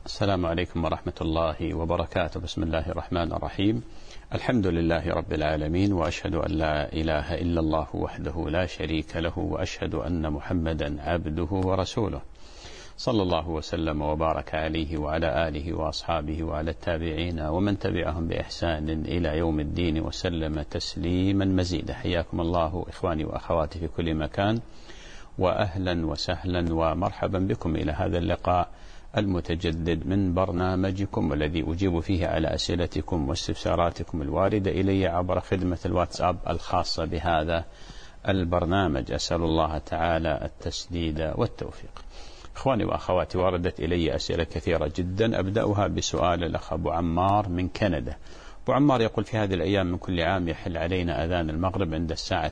السلام عليكم ورحمة الله وبركاته. بسم الله الرحمن الرحيم. الحمد لله رب العالمين، وأشهد أن لا إله إلا الله وحده لا شريك له، وأشهد أن محمدا عبده ورسوله، صلى الله وسلم وبارك عليه وعلى آله وأصحابه وعلى التابعين ومن تبعهم بإحسان إلى يوم الدين وسلم تسليما مزيدا. حياكم الله إخواني وأخواتي في كل مكان، وأهلا وسهلا ومرحبا بكم إلى هذا اللقاء المتجدد من برنامجكم، والذي أجيب فيه على أسئلتكم واستفساراتكم الواردة إلي عبر خدمة الواتساب الخاصة بهذا البرنامج. أسأل الله تعالى التسديد والتوفيق. إخواني وأخواتي، وردت إلي أسئلة كثيرة جدا، أبدأها بسؤال الأخ أبو عمار من كندا. أبو عمار يقول: في هذه الأيام من كل عام يحل علينا أذان المغرب عند الساعة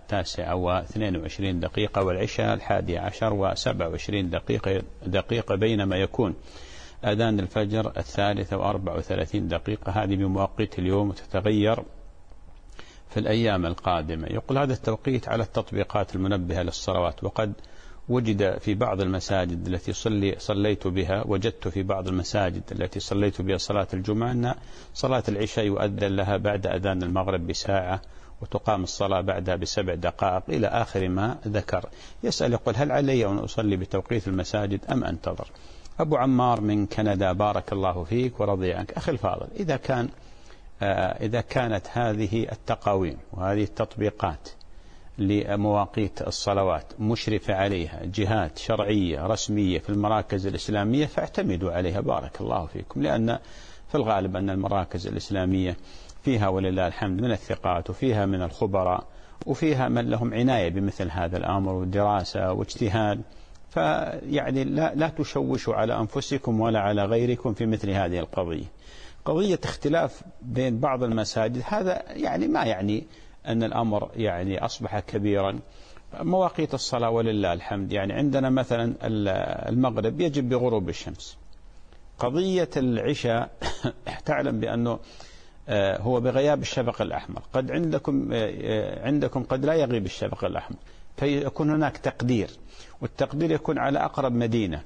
9:22 والعشاء 11 و27 دقيقة، بينما يكون أذان الفجر 3:34. هذه بمواقيت اليوم وتتغير في الأيام القادمة. يقول: هذا التوقيت على التطبيقات المنبهة للصلوات، وقد وجد في بعض المساجد التي صليت بها، وجدت في بعض المساجد التي صليت بها صلاة الجمعة أن صلاة العشاء يؤذن لها بعد أذان المغرب بساعة، وتقام الصلاة بعدها ب7 دقائق إلى آخر ما ذكر. يسأل يقول: هل علي أن أصلي بتوقيت المساجد أم أنتظر؟ أبو عمار من كندا، بارك الله فيك ورضي عنك. أخي الفاضل، إذا كانت هذه التقاويم وهذه التطبيقات لمواقيت الصلوات مشرفة عليها جهات شرعية رسمية في المراكز الإسلامية، فاعتمدوا عليها بارك الله فيكم، لأن في الغالب أن المراكز الإسلامية فيها ولله الحمد من الثقات، وفيها من الخبراء، وفيها من لهم عناية بمثل هذا الأمر ودراسة واجتهاد. فيعني لا تشوشوا على أنفسكم ولا على غيركم في مثل هذه القضية. قضية اختلاف بين بعض المساجد هذا يعني ما يعني أن الأمر يعني أصبح كبيرا. مواقيت الصلاة ولله الحمد، يعني عندنا مثلا المغرب يجب بغروب الشمس. قضية العشاء تعلم بأنه هو بغياب الشفق الأحمر. قد عندكم قد لا يغيب الشفق الأحمر، فيكون هناك تقدير، والتقدير يكون على أقرب مدينة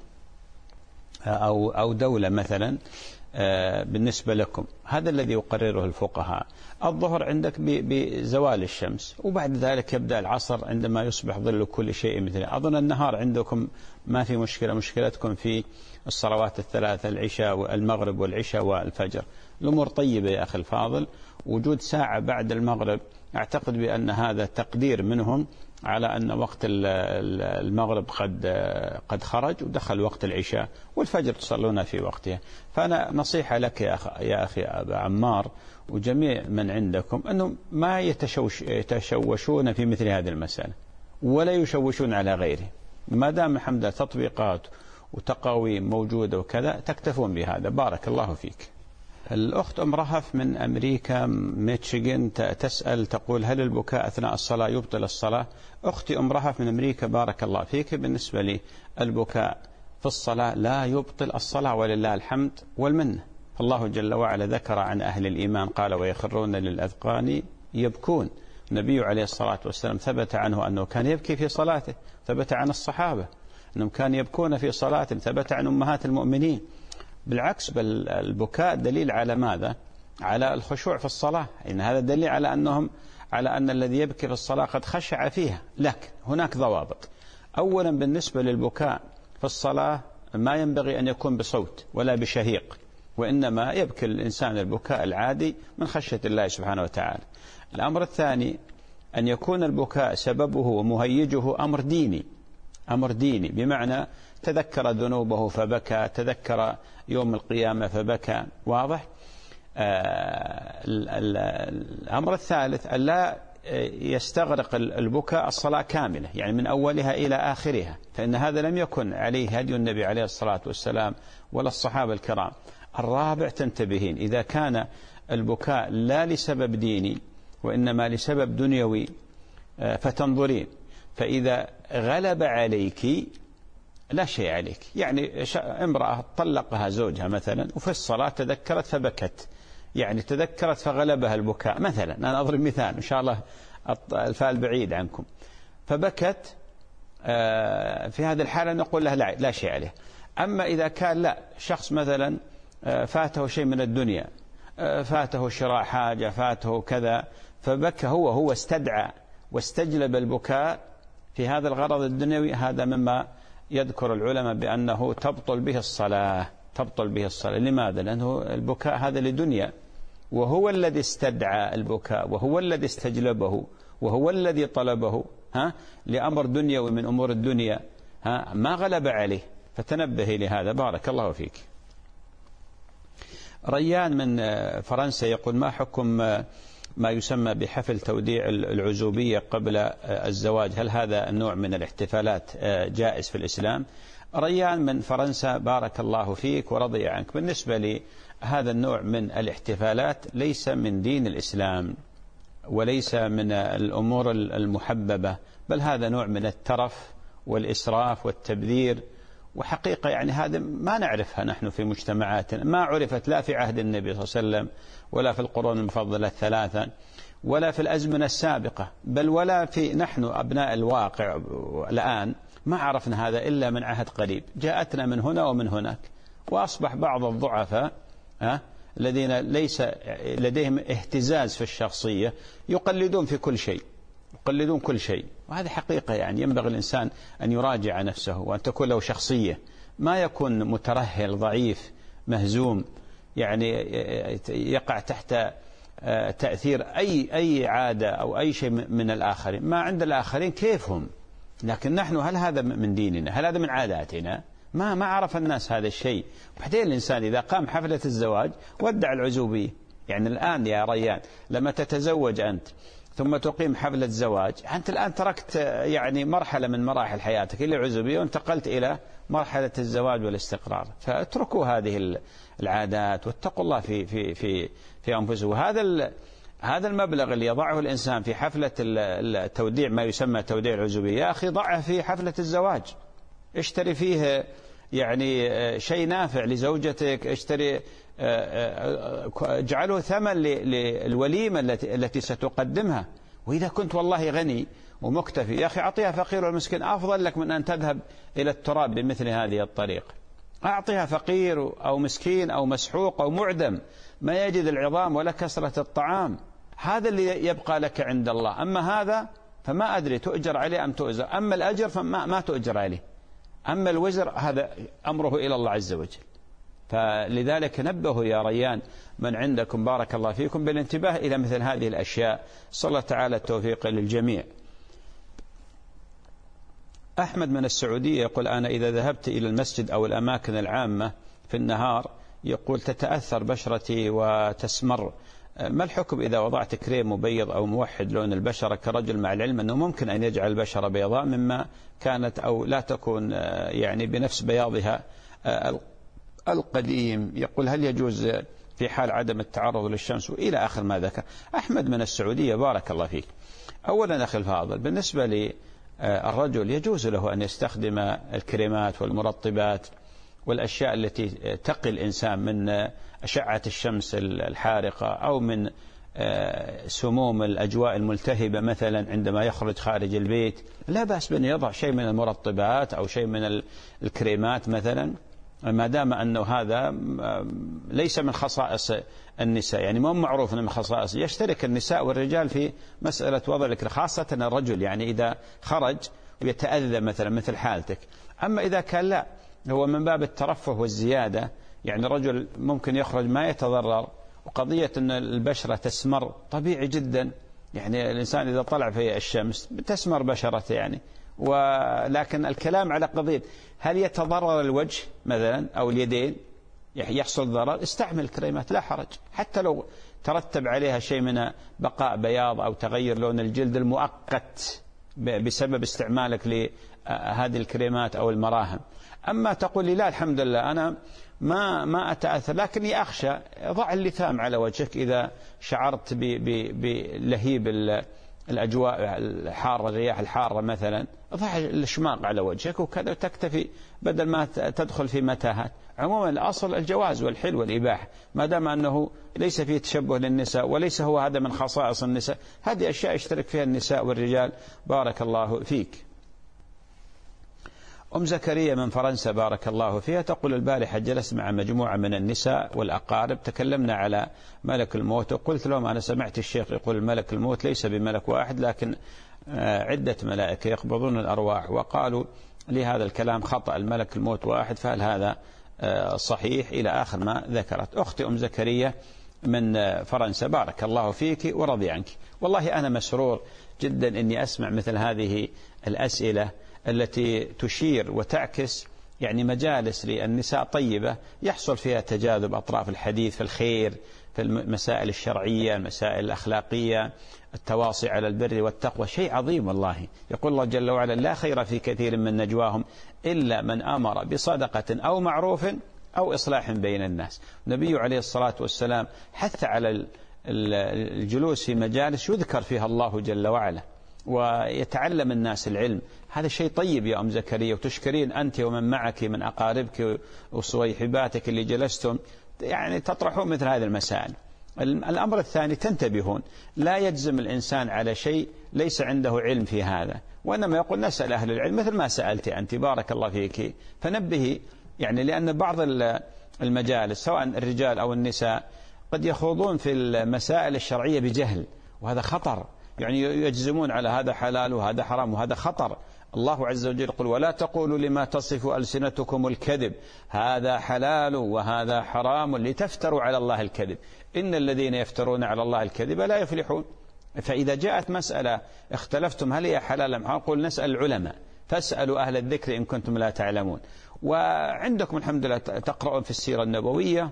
أو دولة مثلا بالنسبة لكم. هذا الذي يقرره الفقهاء. الظهر عندك بزوال الشمس، وبعد ذلك يبدأ العصر عندما يصبح ظل كل شيء مثله. أظن النهار عندكم ما في مشكلة، مشكلتكم في الصلوات الثلاثة: العشاء والمغرب والعشاء والفجر. الأمور طيبة يا أخي الفاضل. وجود ساعة بعد المغرب أعتقد بأن هذا تقدير منهم على أن وقت المغرب قد خرج ودخل وقت العشاء، والفجر تصلون في وقتها. فأنا نصيحة لك يا أخي أبا عمار وجميع من عندكم أنه ما يتشوشون في مثل هذه المسألة، ولا يشوشون على غيره. ما دام الحمد لله تطبيقات وتقاويم موجودة وكذا، تكتفون بهذا. بارك الله فيك. الأخت أم رهف من أمريكا ميشيغان تسأل تقول: هل البكاء أثناء الصلاة يبطل الصلاة؟ أختي أم رهف من أمريكا، بارك الله فيك، بالنسبة لي البكاء في الصلاة لا يبطل الصلاة ولله الحمد والمنة. الله جل وعلا ذكر عن أهل الإيمان قال: ويخرون للأذقان يبكون. النبي عليه الصلاة والسلام ثبت عنه أنه كان يبكي في صلاته، ثبت عن الصحابة أنهم كانوا يبكون في صلاتهم، ثبت عن أمهات المؤمنين. بالعكس، بل البكاء دليل على ماذا؟ على الخشوع في الصلاة. إن هذا دليل على أن الذي يبكي في الصلاة قد خشع فيها. لكن هناك ضوابط. أولا، بالنسبة للبكاء في الصلاة ما ينبغي أن يكون بصوت ولا بشهيق، وإنما يبكي الإنسان البكاء العادي من خشية الله سبحانه وتعالى. الأمر الثاني، أن يكون البكاء سببه ومهيجه أمر ديني، بمعنى تذكر ذنوبه فبكى، تذكر يوم القيامة فبكى. واضح؟ الأمر الثالث، أن لا يستغرق البكاء الصلاة كاملة، يعني من أولها إلى آخرها، فإن هذا لم يكن عليه هدي النبي عليه الصلاة والسلام ولا الصحابة الكرام. الرابع، تنتبهين، إذا كان البكاء لا لسبب ديني وإنما لسبب دنيوي فتنظرين، فإذا غلب عليك لا شيء عليك. يعني امرأة طلقها زوجها مثلا، وفي الصلاة تذكرت فبكت، يعني تذكرت فغلبها البكاء مثلا، أنا أضرب مثال إن شاء الله الفال بعيد عنكم، فبكت، في هذه الحالة نقول لها لا شيء عليه. أما إذا كان لا، شخص مثلا فاته شيء من الدنيا، فاته شراء حاجة، فاته كذا، فبكى هو استدعى واستجلب البكاء في هذا الغرض الدنيوي، هذا مما يذكر العلماء بأنه تبطل به الصلاة. تبطل به الصلاة. لماذا؟ لأنه البكاء هذا لدنيا، وهو الذي استدعى البكاء، وهو الذي استجلبه، وهو الذي طلبه لأمر دنيوي من أمور الدنيا، ما غلب عليه. فتنبهي لهذا. بارك الله فيك. ريان من فرنسا يقول: ما حكم ما يسمى بحفل توديع العزوبية قبل الزواج؟ هل هذا النوع من الاحتفالات جائز في الإسلام؟ ريان من فرنسا، بارك الله فيك ورضي عنك. بالنسبة لي هذا النوع من الاحتفالات ليس من دين الإسلام، وليس من الأمور المحببة، بل هذا نوع من الترف والإسراف والتبذير. وحقيقة يعني هذا ما نعرفها نحن في مجتمعاتنا، ما عرفت لا في عهد النبي صلى الله عليه وسلم، ولا في القرون المفضلة الثلاثة، ولا في الأزمنة السابقة، بل ولا في نحن أبناء الواقع الآن ما عرفنا هذا إلا من عهد قريب، جاءتنا من هنا ومن هناك. وأصبح بعض الضعفاء الذين ليس لديهم اهتزاز في الشخصية يقلدون في كل شيء، يقلدون كل شيء. وهذه حقيقة يعني ينبغي الإنسان أن يراجع نفسه وأن تكون له شخصية، ما يكون مترهل ضعيف مهزوم، يعني يقع تحت تأثير أي عادة أو أي شيء من الآخرين. ما عند الآخرين كيفهم، لكن نحن هل هذا من ديننا؟ هل هذا من عاداتنا؟ ما عرف الناس هذا الشيء. وبعدين الإنسان إذا قام حفلة الزواج ودع العزوبية. يعني الآن يا ريان لما تتزوج أنت ثم تقيم حفلة زواج، أنت الآن تركت يعني مرحلة من مراحل حياتك إلى العزوبية وانتقلت إلى مرحلة الزواج والاستقرار. فاتركوا هذه العادات واتقوا الله في أنفسه. هذا المبلغ اللي يضعه الإنسان في حفلة التوديع، ما يسمى توديع العزوبية، يا أخي ضعه في حفلة الزواج، اشتري فيه يعني شيء نافع لزوجتك، اشتري اجعله ثمن للوليمة التي ستقدمها. وإذا كنت والله غني ومكتفي، يا أخي أعطيها فقير والمسكين، أفضل لك من أن تذهب إلى التراب بمثل هذه الطريقة. أعطيها فقير أو مسكين أو مسحوق أو معدم ما يجد العظام ولا كسرة الطعام، هذا اللي يبقى لك عند الله. أما هذا فما أدري تؤجر عليه أم تؤجر، أما الأجر فما تؤجر عليه، أما الوزر هذا أمره إلى الله عز وجل. فلذلك نبهوا يا ريان من عندكم بارك الله فيكم بالانتباه إلى مثل هذه الأشياء. صلى الله تعالى التوفيق للجميع. أحمد من السعودية يقول: أنا إذا ذهبت إلى المسجد أو الأماكن العامة في النهار يقول تتأثر بشرتي وتسمر، ما الحكم إذا وضعت كريم مبيض أو موحد لون البشرة كرجل، مع العلم أنه ممكن أن يجعل البشرة بيضاء مما كانت أو لا تكون يعني بنفس بياضها القديم؟ يقول: هل يجوز في حال عدم التعرض للشمس؟ وإلى آخر ما ذكر. أحمد من السعودية بارك الله فيك. أولا أخي الفاضل، بالنسبة للرجل يجوز له أن يستخدم الكريمات والمرطبات والأشياء التي تقي الإنسان من أشعة الشمس الحارقة أو من سموم الأجواء الملتهبة مثلا عندما يخرج خارج البيت، لا بأس بأن يضع شيء من المرطبات أو شيء من الكريمات مثلا، ما دام أنه هذا ليس من خصائص النساء، يعني ما معروف من خصائص. يشترك النساء والرجال في مسألة وضع الكريم، خاصة الرجل يعني إذا خرج ويتأذى مثلا مثل حالتك. أما إذا كان لا، هو من باب الترفه والزيادة، يعني رجل ممكن يخرج ما يتضرر، وقضية أن البشرة تسمر طبيعي جدا، يعني الإنسان إذا طلع في الشمس تسمر بشرته يعني. ولكن الكلام على قضية هل يتضرر الوجه مثلا أو اليدين يحصل ضرر، استعمل كريمات لا حرج، حتى لو ترتب عليها شيء من بقاء بياض أو تغير لون الجلد المؤقت بسبب استعمالك لهذه الكريمات أو المراهم. أما تقول لي لا الحمد لله أنا ما أتأثر، لكني أخشى، ضع اللثام على وجهك إذا شعرت بلهيب الأجواء الحارة، الرياح الحارة مثلا، ضع الشماغ على وجهك وكذا تكتفي بدل ما تدخل في متاهات. عموما الأصل الجواز والحل والإباحة، ما دام أنه ليس فيه تشبه للنساء وليس هو هذا من خصائص النساء، هذه أشياء يشترك فيها النساء والرجال. بارك الله فيك. أم زكريا من فرنسا بارك الله فيها تقول: البارحة جلست مع مجموعة من النساء والأقارب، تكلمنا على ملك الموت، وقلت لهم: أنا سمعت الشيخ يقول ملك الموت ليس بملك واحد لكن عدة ملائكة يقبضون الأرواح، وقالوا لي هذا الكلام خطأ، الملك الموت واحد، فهل هذا صحيح؟ إلى آخر ما ذكرت. أختي أم زكريا من فرنسا بارك الله فيك ورضي عنك. والله أنا مسرور جدا أني أسمع مثل هذه الأسئلة التي تشير وتعكس يعني مجالس للنساء طيبة يحصل فيها تجاذب أطراف الحديث في الخير، في المسائل الشرعية، المسائل الأخلاقية، التواصي على البر والتقوى، شيء عظيم والله. يقول الله جل وعلا: لا خير في كثير من نجواهم إلا من أمر بصدقة أو معروف أو إصلاح بين الناس. النبي عليه الصلاة والسلام حث على الجلوس في مجالس يذكر فيها الله جل وعلا ويتعلم الناس العلم. هذا شيء طيب يا أم زكريا، وتشكرين أنت ومن معك من أقاربك وصويحباتك اللي جلستم يعني تطرحون مثل هذه المسائل. الأمر الثاني: تنتبهون، لا يجزم الإنسان على شيء ليس عنده علم في هذا، وإنما يقول: نسأل أهل العلم مثل ما سألت أنت بارك الله فيك. فنبهي يعني، لأن بعض المجالس سواء الرجال أو النساء قد يخوضون في المسائل الشرعية بجهل، وهذا خطر، يعني يجزمون على هذا حلال وهذا حرام، وهذا خطر. الله عز وجل يقول: ولا تقولوا لما تصف ألسنتكم الكذب هذا حلال وهذا حرام لتفتروا على الله الكذب إن الذين يفترون على الله الكذب لا يفلحون. فإذا جاءت مسألة اختلفتم هل هي حلال أم حرام، قل نسأل العلماء فاسألوا أهل الذكر إن كنتم لا تعلمون. وعندكم الحمد لله تقرؤون في السيرة النبوية،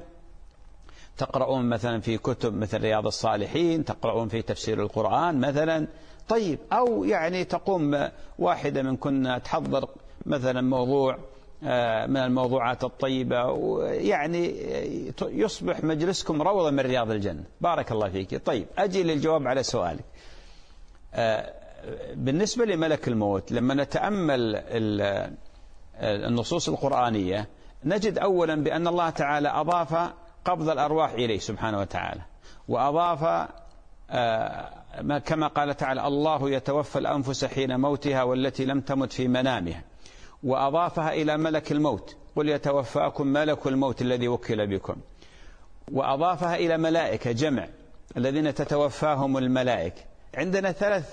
تقرؤون مثلا في كتب مثل رياض الصالحين، تقرؤون في تفسير القرآن مثلا. طيب، أو يعني تقوم واحدة منكن تحضر مثلا موضوع من الموضوعات الطيبة، ويعني يصبح مجلسكم روضة من رياض الجنة بارك الله فيك. طيب، أجي للجواب على سؤالك. بالنسبة لملك الموت، لما نتأمل النصوص القرآنية نجد أولا بأن الله تعالى أضاف قبض الأرواح إليه سبحانه وتعالى، وأضاف كما قال تعالى: الله يتوفى الأنفس حين موتها والتي لم تمت في منامها، وأضافها إلى ملك الموت: قل يتوفاكم ملك الموت الذي وكل بكم، وأضافها إلى ملائكة جمع الذين تتوفاهم الملائكة. عندنا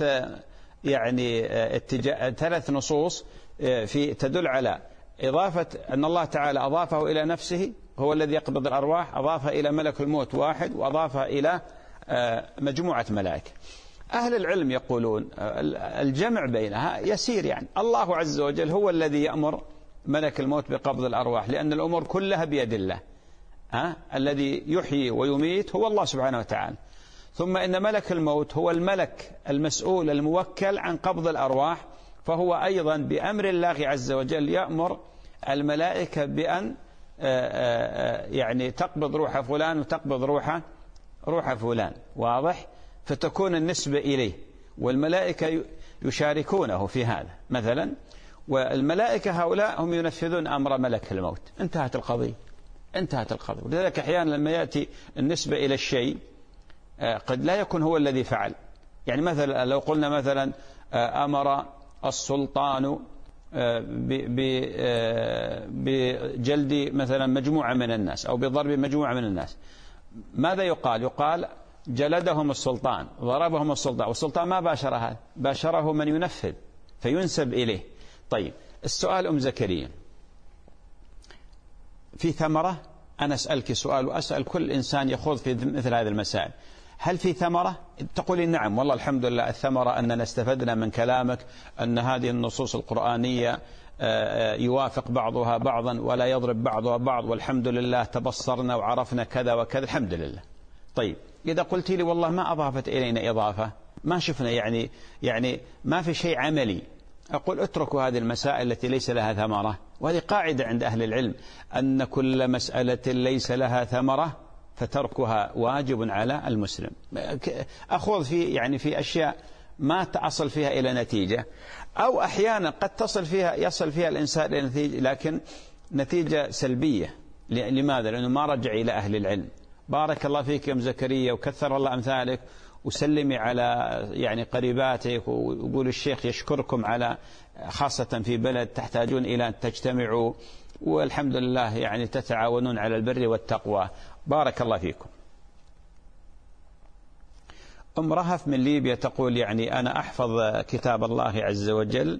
ثلاث نصوص في تدل على إضافة أن الله تعالى أضافه إلى نفسه هو الذي يقبض الأرواح، أضافها إلى ملك الموت واحد، وأضافها إلى مجموعة ملائكة. أهل العلم يقولون الجمع بينها يسير، يعني الله عز وجل هو الذي يأمر ملك الموت بقبض الأرواح، لأن الأمور كلها بيد الله. الذي يحيي ويميت هو الله سبحانه وتعالى. ثم إن ملك الموت هو الملك المسؤول الموكل عن قبض الأرواح، فهو أيضا بأمر الله عز وجل يأمر الملائكة بأن يعني تقبض روح فلان وتقبض روح فلان، واضح؟ فتكون النسبة إليه، والملائكة يشاركونه في هذا مثلا، والملائكة هؤلاء هم ينفذون أمر ملك الموت. انتهت القضية. ولذلك أحيانا لما يأتي النسبة إلى الشيء قد لا يكون هو الذي فعل. يعني مثلا لو قلنا مثلا أمر السلطان بجلد مثلا مجموعة من الناس أو بضرب مجموعة من الناس، ماذا يقال؟ يقال جلدهم السلطان، ضربهم السلطان، والسلطان ما باشر هذا، باشره من ينفذ فينسب إليه. طيب، السؤال أم زكريا، في ثمرة؟ أنا أسألك سؤال وأسأل كل إنسان يخوض في مثل هذه المسائل: هل في ثمرة؟ تقولي نعم. والله الحمد لله الثمرة أننا استفدنا من كلامك أن هذه النصوص القرآنية يوافق بعضها بعضا ولا يضرب بعضها بعض، والحمد لله تبصرنا وعرفنا كذا وكذا، الحمد لله. طيب، إذا قلت لي والله ما أضافت إلينا إضافة، ما شفنا يعني ما في شيء عملي، أقول اتركوا هذه المسائل التي ليس لها ثمرة. وهذه قاعدة عند أهل العلم أن كل مسألة ليس لها ثمرة فتركها واجب على المسلم. أخوض في أشياء ما تصل فيها إلى نتيجة، أو أحيانا قد يصل فيها الإنسان إلى نتيجة لكن نتيجة سلبية. لماذا؟ لأنه ما رجع إلى أهل العلم. بارك الله فيك يا أم زكريا وكثر الله أمثالك، وسلمي على يعني قريباتك، وقول الشيخ يشكركم على خاصة في بلد تحتاجون إلى أن تجتمعوا، والحمد لله يعني تتعاونون على البر والتقوى. بارك الله فيكم. أم رهف من ليبيا تقول يعني أنا أحفظ كتاب الله عز وجل،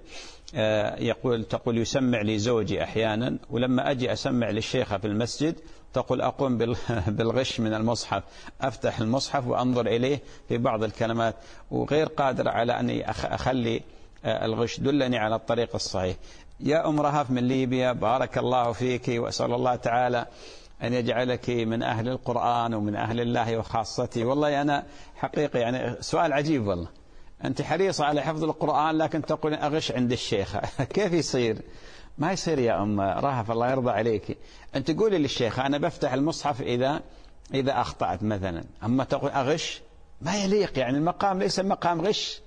تقول يسمع لي زوجي أحيانا، ولما أجي أسمع للشيخة في المسجد تقول أقوم بالغش من المصحف، أفتح المصحف وأنظر إليه في بعض الكلمات وغير قادر على أني أخلي الغش، دلني على الطريق الصحيح. يا أم رهف من ليبيا بارك الله فيك، وأسأل الله تعالى أن يجعلك من أهل القرآن ومن أهل الله وخاصته. والله أنا حقيقة يعني سؤال عجيب، والله أنت حريصة على حفظ القرآن لكن تقول أغش عند الشيخ كيف يصير؟ ما يصير يا أم رهف، الله يرضى عليك. أنت قولي للشيخ أنا بفتح المصحف إذا أخطأت مثلا، أما تقول أغش ما يليق، يعني المقام ليس مقام غش،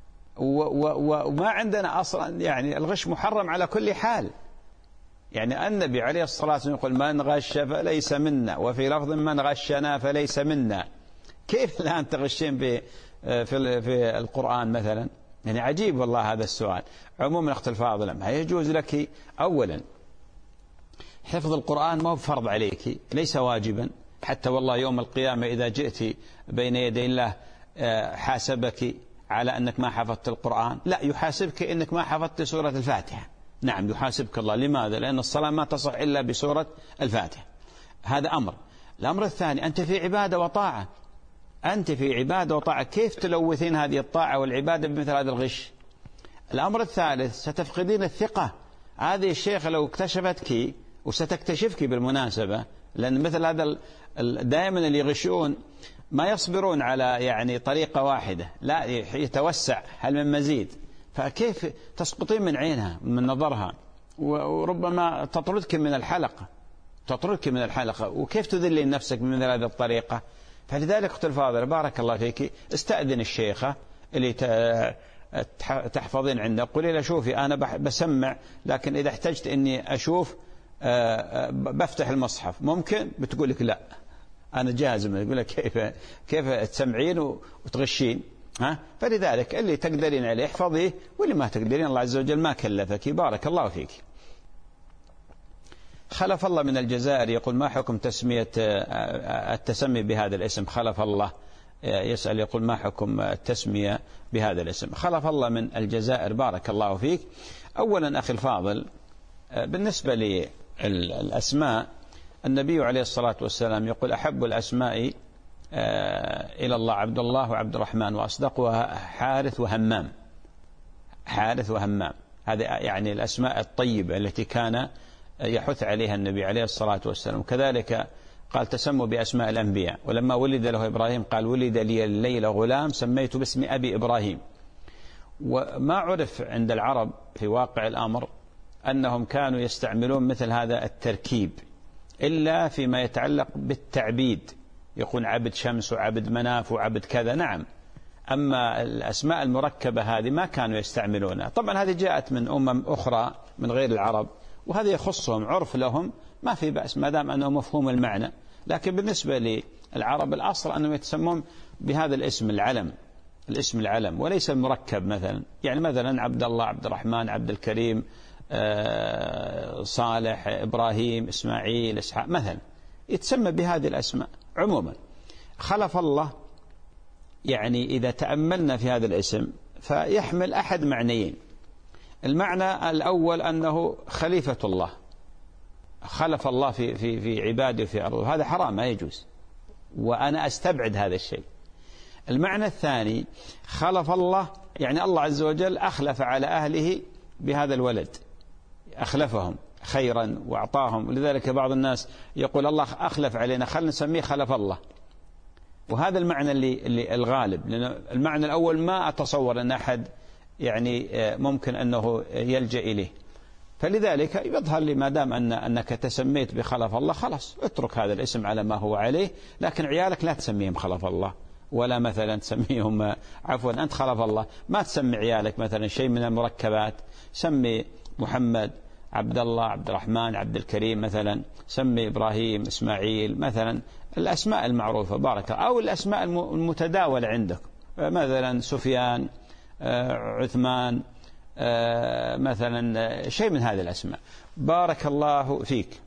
وما عندنا أصلا يعني الغش محرم على كل حال. يعني النبي عليه الصلاة والسلام يقول من غش فليس منا، وفي لفظ من غشنا فليس منا. كيف الآن تغشين في القرآن مثلا؟ يعني عجيب والله هذا السؤال. عموما أخت الفاضلة ما يجوز لك أولا حفظ القرآن ما هو فرض عليك، ليس واجبا، حتى والله يوم القيامة إذا جئت بين يدي الله حاسبك على أنك ما حفظت القرآن، لا يحاسبك أنك ما حفظت سورة الفاتحة. نعم يحاسبك الله. لماذا؟ لأن الصلاة ما تصح إلا بسورة الفاتحة. هذا أمر. الأمر الثاني أنت في عبادة وطاعة، أنت في عبادة وطاعة، كيف تلوثين هذه الطاعة والعبادة بمثل هذا الغش؟ الأمر الثالث ستفقدين الثقة. هذه الشيخة لو اكتشفتك، وستكتشفك بالمناسبة، لأن مثل هذا دائما اللي يغشون ما يصبرون على يعني طريقة واحدة، لا يتوسع، هل من مزيد؟ فكيف تسقطين من عينها من نظرها، وربما تطردك من الحلقة، وكيف تذلين نفسك بمثل هذه الطريقة؟ فلذلك أخت الفاضلة بارك الله فيك استأذن الشيخة اللي تحفظين عنده، قولي له شوفي أنا بسمع، لكن إذا احتجت إني أشوف بفتح المصحف ممكن؟ بتقول لك لا أنا جازم. يقول لك كيف تسمعين وتغشين؟ فلذلك اللي تقدرين عليه احفظيه، واللي ما تقدرين الله عز وجل ما كلفك. بارك الله فيك. خلف الله من الجزائر يقول ما حكم التسمي بهذا الاسم؟ خلف الله يسأل يقول ما حكم التسمية بهذا الاسم؟ خلف الله من الجزائر بارك الله فيك. أولا أخي الفاضل، بالنسبة للأسماء النبي عليه الصلاة والسلام يقول أحب الأسماء إلى الله عبد الله وعبد الرحمن، وأصدقها حارث وهمام. هذه يعني الأسماء الطيبة التي كان يحث عليها النبي عليه الصلاة والسلام. كذلك قال تسموا بأسماء الأنبياء، ولما ولد له إبراهيم قال ولد لي الليلة غلام سميت باسم أبي إبراهيم. وما عرف عند العرب في واقع الأمر أنهم كانوا يستعملون مثل هذا التركيب إلا فيما يتعلق بالتعبيد، يكون عبد شمس وعبد مناف وعبد كذا. نعم، أما الأسماء المركبة هذه ما كانوا يستعملونها. طبعا هذه جاءت من أمم أخرى من غير العرب، وهذا يخصهم عرف لهم، ما في بأس ما دام أنه مفهوم المعنى. لكن بالنسبة للعرب الأصل أنهم يتسمون بهذا الاسم العلم وليس المركب. مثلا عبد الله، عبد الرحمن، عبد الكريم، صالح، إبراهيم، إسماعيل، إسحاق مثلا، يتسمى بهذه الأسماء عموما. خلف الله يعني إذا تأملنا في هذا الاسم فيحمل أحد معنيين. المعنى الأول أنه خليفة الله، خلف الله في عباده في أرضه، هذا حرام ما يجوز، وأنا أستبعد هذا الشيء. المعنى الثاني خلف الله يعني الله عز وجل أخلف على أهله بهذا الولد، أخلفهم خيرا وأعطاهم. ولذلك بعض الناس يقول الله أخلف علينا، خلنا نسميه خلف الله، وهذا المعنى اللي الغالب، لأن المعنى الأول ما أتصور أن أحد يعني ممكن أنه يلجأ إليه. فلذلك يظهر لي ما دام أنك تسميت بخلف الله خلاص اترك هذا الاسم على ما هو عليه، لكن عيالك لا تسميهم خلف الله، ولا مثلا تسميهم عفوا أنت خلف الله، ما تسمي عيالك مثلا شيء من المركبات، سمي محمد، عبد الله، عبد الرحمن، عبد الكريم مثلا، سمي إبراهيم، إسماعيل مثلا، الأسماء المعروفة بارك الله، أو الأسماء المتداولة عندك مثلا سفيان، عثمان، مثلا شيء من هذه الأسماء. بارك الله فيك.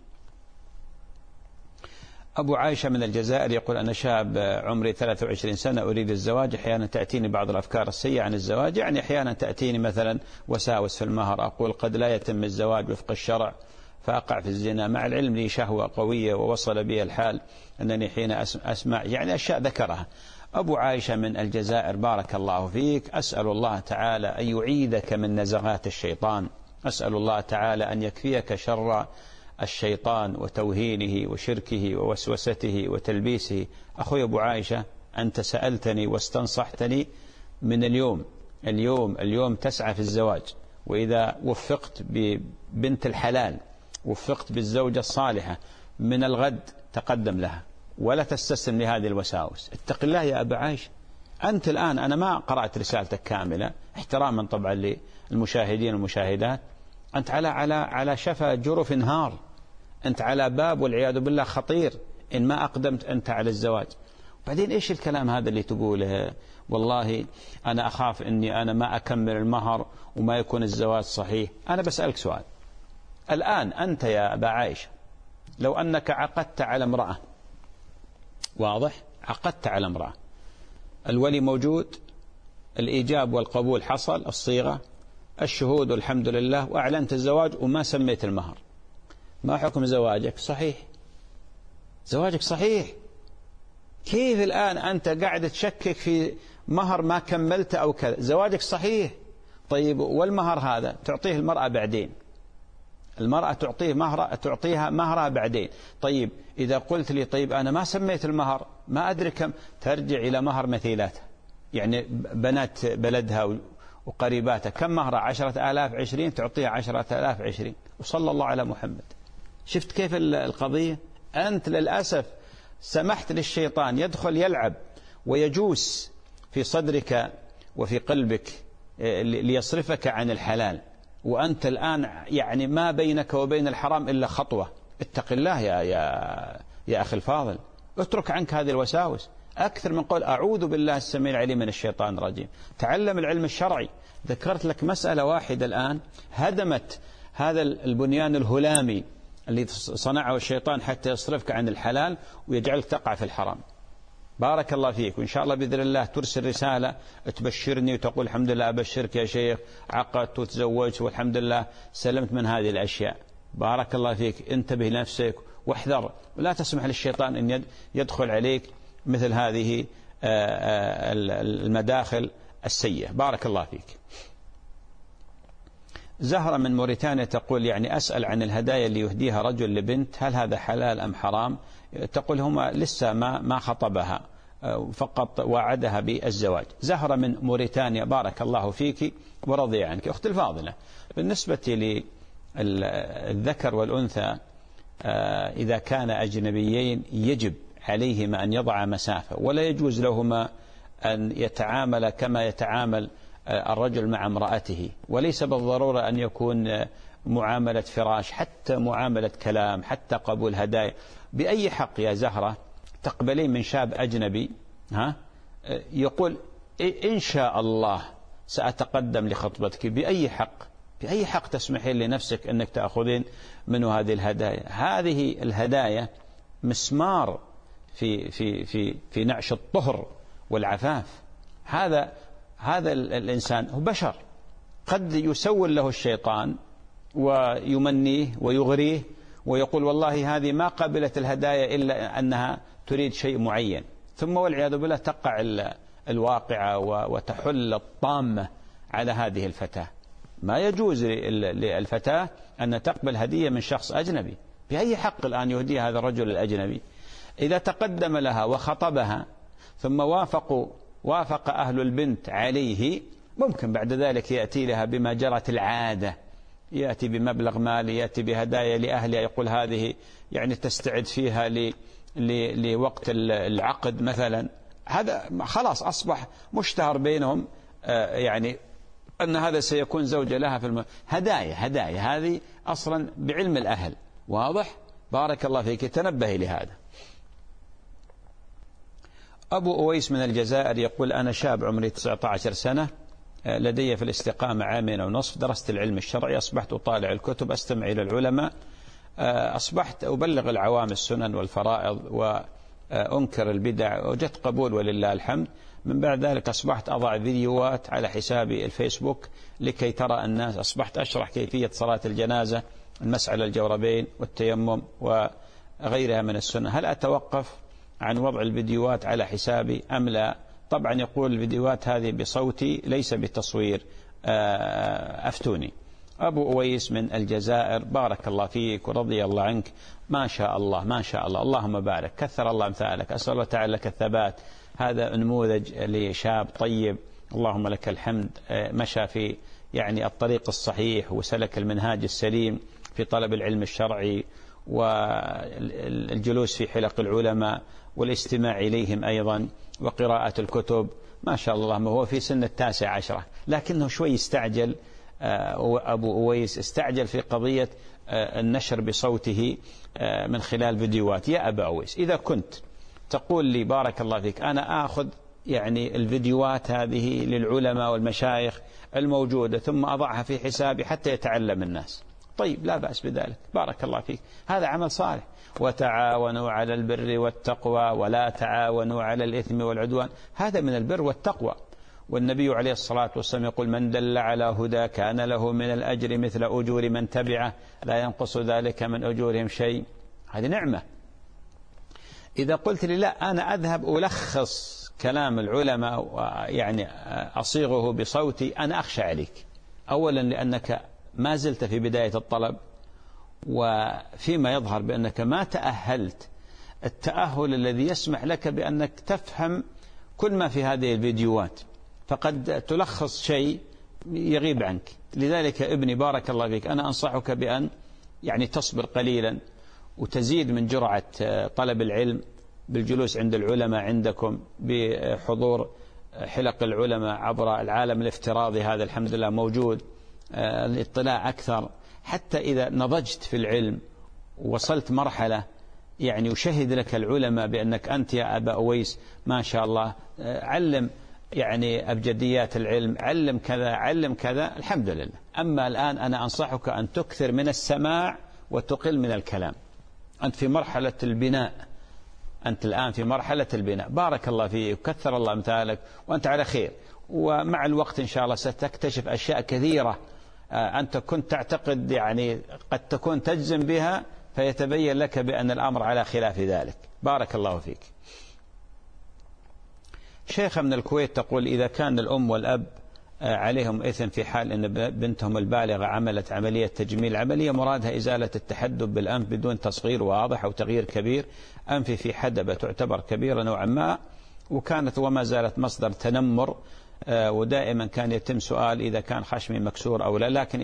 أبو عائشة من الجزائر يقول: أنا شاب عمري 23 سنة أريد الزواج، أحيانا تأتيني بعض الأفكار السيئة عن الزواج، يعني أحيانا تأتيني مثلا وساوس في المهر، أقول قد لا يتم الزواج وفق الشرع فأقع في الزنا، مع العلم لي شهوة قوية ووصل بي الحال أنني حين أسمع يعني أشياء ذكرها. أبو عائشة من الجزائر بارك الله فيك، أسأل الله تعالى أن يعيدك من نزغات الشيطان، أسأل الله تعالى أن يكفيك شر الشيطان وتوهينه وشركه ووسوسته وتلبيسه. أخوي أبو عائشة، أنت سألتني واستنصحتني من اليوم تسعى في الزواج، وإذا وفقت ببنت الحلال، وفقت بالزوجة الصالحة، من الغد تقدم لها ولا تستسلم لهذه الوساوس. اتق الله يا أبا عائشة. أنت الآن، أنا ما قرأت رسالتك كاملة احتراما طبعا للمشاهدين والمشاهدات، أنت على شفا جرف نهار، أنت على باب والعياذ بالله خطير إن ما أقدمت أنت على الزواج. بعدين إيش الكلام هذا اللي تقوله؟ والله أنا أخاف أني أنا ما أكمل المهر وما يكون الزواج صحيح. أنا بسألك سؤال الآن، أنت يا أبا عائشة لو أنك عقدت على امرأة، واضح، عقدت على امرأة، الولي موجود، الإيجاب والقبول حصل، الصيغة، الشهود والحمد لله، وأعلنت الزواج وما سميت المهر، ما حكم زواجك؟ صحيح، زواجك صحيح. كيف الآن أنت قاعد تشكك في مهر ما كملت أو كذا؟ زواجك صحيح. طيب والمهر هذا تعطيه المرأة بعدين، المرأة تعطيها مهرها بعدين. طيب إذا قلت لي طيب أنا ما سميت المهر، ما أدري كم، ترجع إلى مهر مثيلاتها، يعني بنات بلدها وقريباتها، كم مهرها؟ 10,000 20، تعطيها 10,000 20، وصلى الله على محمد. شفت كيف القضية؟ أنت للأسف سمحت للشيطان يدخل يلعب ويجوس في صدرك وفي قلبك ليصرفك عن الحلال، وأنت الآن يعني ما بينك وبين الحرام إلا خطوة. اتق الله يا أخي الفاضل، اترك عنك هذه الوساوس. أكثر من قول أعوذ بالله السميع العليم من الشيطان الرجيم. تعلم العلم الشرعي. ذكرت لك مسألة واحدة الآن هدمت هذا البنيان الهلامي اللي صنعه الشيطان حتى يصرفك عن الحلال ويجعلك تقع في الحرام. بارك الله فيك، وإن شاء الله بإذن الله ترسل رسالة تبشرني وتقول الحمد لله أبشرك يا شيخ، عقدت وتزوجت والحمد لله سلمت من هذه الأشياء. بارك الله فيك. انتبه لنفسك واحذر، ولا تسمح للشيطان أن يدخل عليك مثل هذه المداخل السيئة. بارك الله فيك. زهرة من موريتانيا تقول يعني أسأل عن الهدايا اللي يهديها رجل لبنت، هل هذا حلال أم حرام؟ تقول هما لسه ما خطبها، فقط وعدها بالزواج. زهرة من موريتانيا بارك الله فيك ورضي عنك. أختي الفاضلة، بالنسبة للذكر والأنثى إذا كان أجنبيين يجب عليهما أن يضع مسافة، ولا يجوز لهما أن يتعامل كما يتعامل الرجل مع امرأته، وليس بالضرورة أن يكون معاملة فراش، حتى معاملة كلام، حتى قبول هدايا. بأي حق يا زهرة تقبلين من شاب أجنبي يقول إن شاء الله سأتقدم لخطبتك؟ بأي حق تسمحين لنفسك أنك تأخذين منه هذه الهدايا؟ هذه الهدايا مسمار في نعش الطهر والعفاف. هذا الإنسان هو بشر، قد يسول له الشيطان ويمنيه ويغريه ويقول والله هذه ما قبلت الهدايا إلا أنها تريد شيء معين، ثم والعياذ بالله تقع الواقعة وتحل الطامة على هذه الفتاة. ما يجوز للفتاة أن تقبل هدية من شخص أجنبي. بأي حق الآن يهدي هذا الرجل الأجنبي؟ إذا تقدم لها وخطبها ثم وافق أهل البنت عليه، ممكن بعد ذلك يأتي لها بما جرت العادة، يأتي بمبلغ مالي، يأتي بهدايا لأهلها، يقول هذه يعني تستعد فيها لوقت العقد مثلا. هذا خلاص أصبح مشتهر بينهم، يعني أن هذا سيكون زوجة لها في هدايا هذه أصلا بعلم الأهل. واضح؟ بارك الله فيك، تنبهي لهذا. أبو أويس من الجزائر يقول: أنا شاب عمري 19 سنة، لدي في الاستقامة 2.5 عام، درست العلم الشرعي، أصبحت أطالع الكتب، أستمع إلى العلماء، أصبحت أبلغ العوام السنن والفرائض وأنكر البدع، وجدت قبول ولله الحمد. من بعد ذلك أصبحت أضع فيديوهات على حسابي الفيسبوك لكي ترى الناس، أصبحت أشرح كيفية صلاة الجنازة، المسح على الجوربين والتيمم وغيرها من السنة. هل أتوقف عن وضع الفيديوهات على حسابي أم لا؟ طبعا يقول الفيديوهات هذه بصوتي ليس بتصوير، أفتوني. أبو أويس من الجزائر، بارك الله فيك ورضي الله عنك، ما شاء الله ما شاء الله، اللهم بارك، كثر الله أمثالك، أسأل الله تعالى لك الثبات. هذا نموذج لشاب طيب، اللهم لك الحمد، مشى في يعني الطريق الصحيح وسلك المنهاج السليم في طلب العلم الشرعي والجلوس في حلق العلماء والاستماع إليهم أيضا وقراءة الكتب، ما شاء الله. ما هو في سن 19، لكنه شوي استعجل. أبو أويس استعجل في قضية النشر بصوته من خلال فيديوهات. يا أبا أويس، إذا كنت تقول لي بارك الله فيك أنا آخذ يعني الفيديوهات هذه للعلماء والمشايخ الموجودة ثم أضعها في حسابي حتى يتعلم الناس، طيب لا بأس بذلك، بارك الله فيك، هذا عمل صالح. وتعاونوا على البر والتقوى ولا تعاونوا على الإثم والعدوان، هذا من البر والتقوى. والنبي عليه الصلاة والسلام يقول: من دل على هدى كان له من الأجر مثل أجور من تبعه لا ينقص ذلك من أجورهم شيء. هذه نعمة. إذا قلت لي لا، أنا أذهب ألخص كلام العلماء ويعني أصيغه بصوتي، أنا أخشى عليك. أولا لأنك ما زلت في بداية الطلب، وفيما يظهر بأنك ما تأهلت التأهل الذي يسمح لك بأنك تفهم كل ما في هذه الفيديوهات، فقد تلخص شيء يغيب عنك. لذلك ابني بارك الله فيك، أنا أنصحك بأن يعني تصبر قليلا وتزيد من جرعة طلب العلم بالجلوس عند العلماء عندكم، بحضور حلق العلماء عبر العالم الافتراضي، هذا الحمد لله موجود، الاطلاع أكثر، حتى إذا نضجت في العلم وصلت مرحلة يعني يشهد لك العلماء بأنك أنت يا أبا أويس ما شاء الله، علم يعني أبجديات العلم، علم كذا علم كذا، الحمد لله. أما الآن أنا أنصحك أن تكثر من السماع وتقل من الكلام. أنت في مرحلة البناء، أنت الآن في مرحلة البناء، بارك الله فيك وكثر الله أمثالك، وأنت على خير، ومع الوقت إن شاء الله ستكتشف أشياء كثيرة أنت كنت تعتقد يعني قد تكون تجزم بها، فيتبين لك بأن الأمر على خلاف ذلك. بارك الله فيك. شيخة من الكويت تقول: إذا كان الأم والأب عليهم إثم في حال أن بنتهم البالغة عملت عملية تجميل، عملية مرادها إزالة التحدب بالأنف بدون تصغير واضح أو تغيير كبير، أنفي في حدبة تعتبر كبيرة نوعا ما، وكانت وما زالت مصدر تنمر، ودائما كان يتم سؤال إذا كان خشمي مكسور أو لا، لكن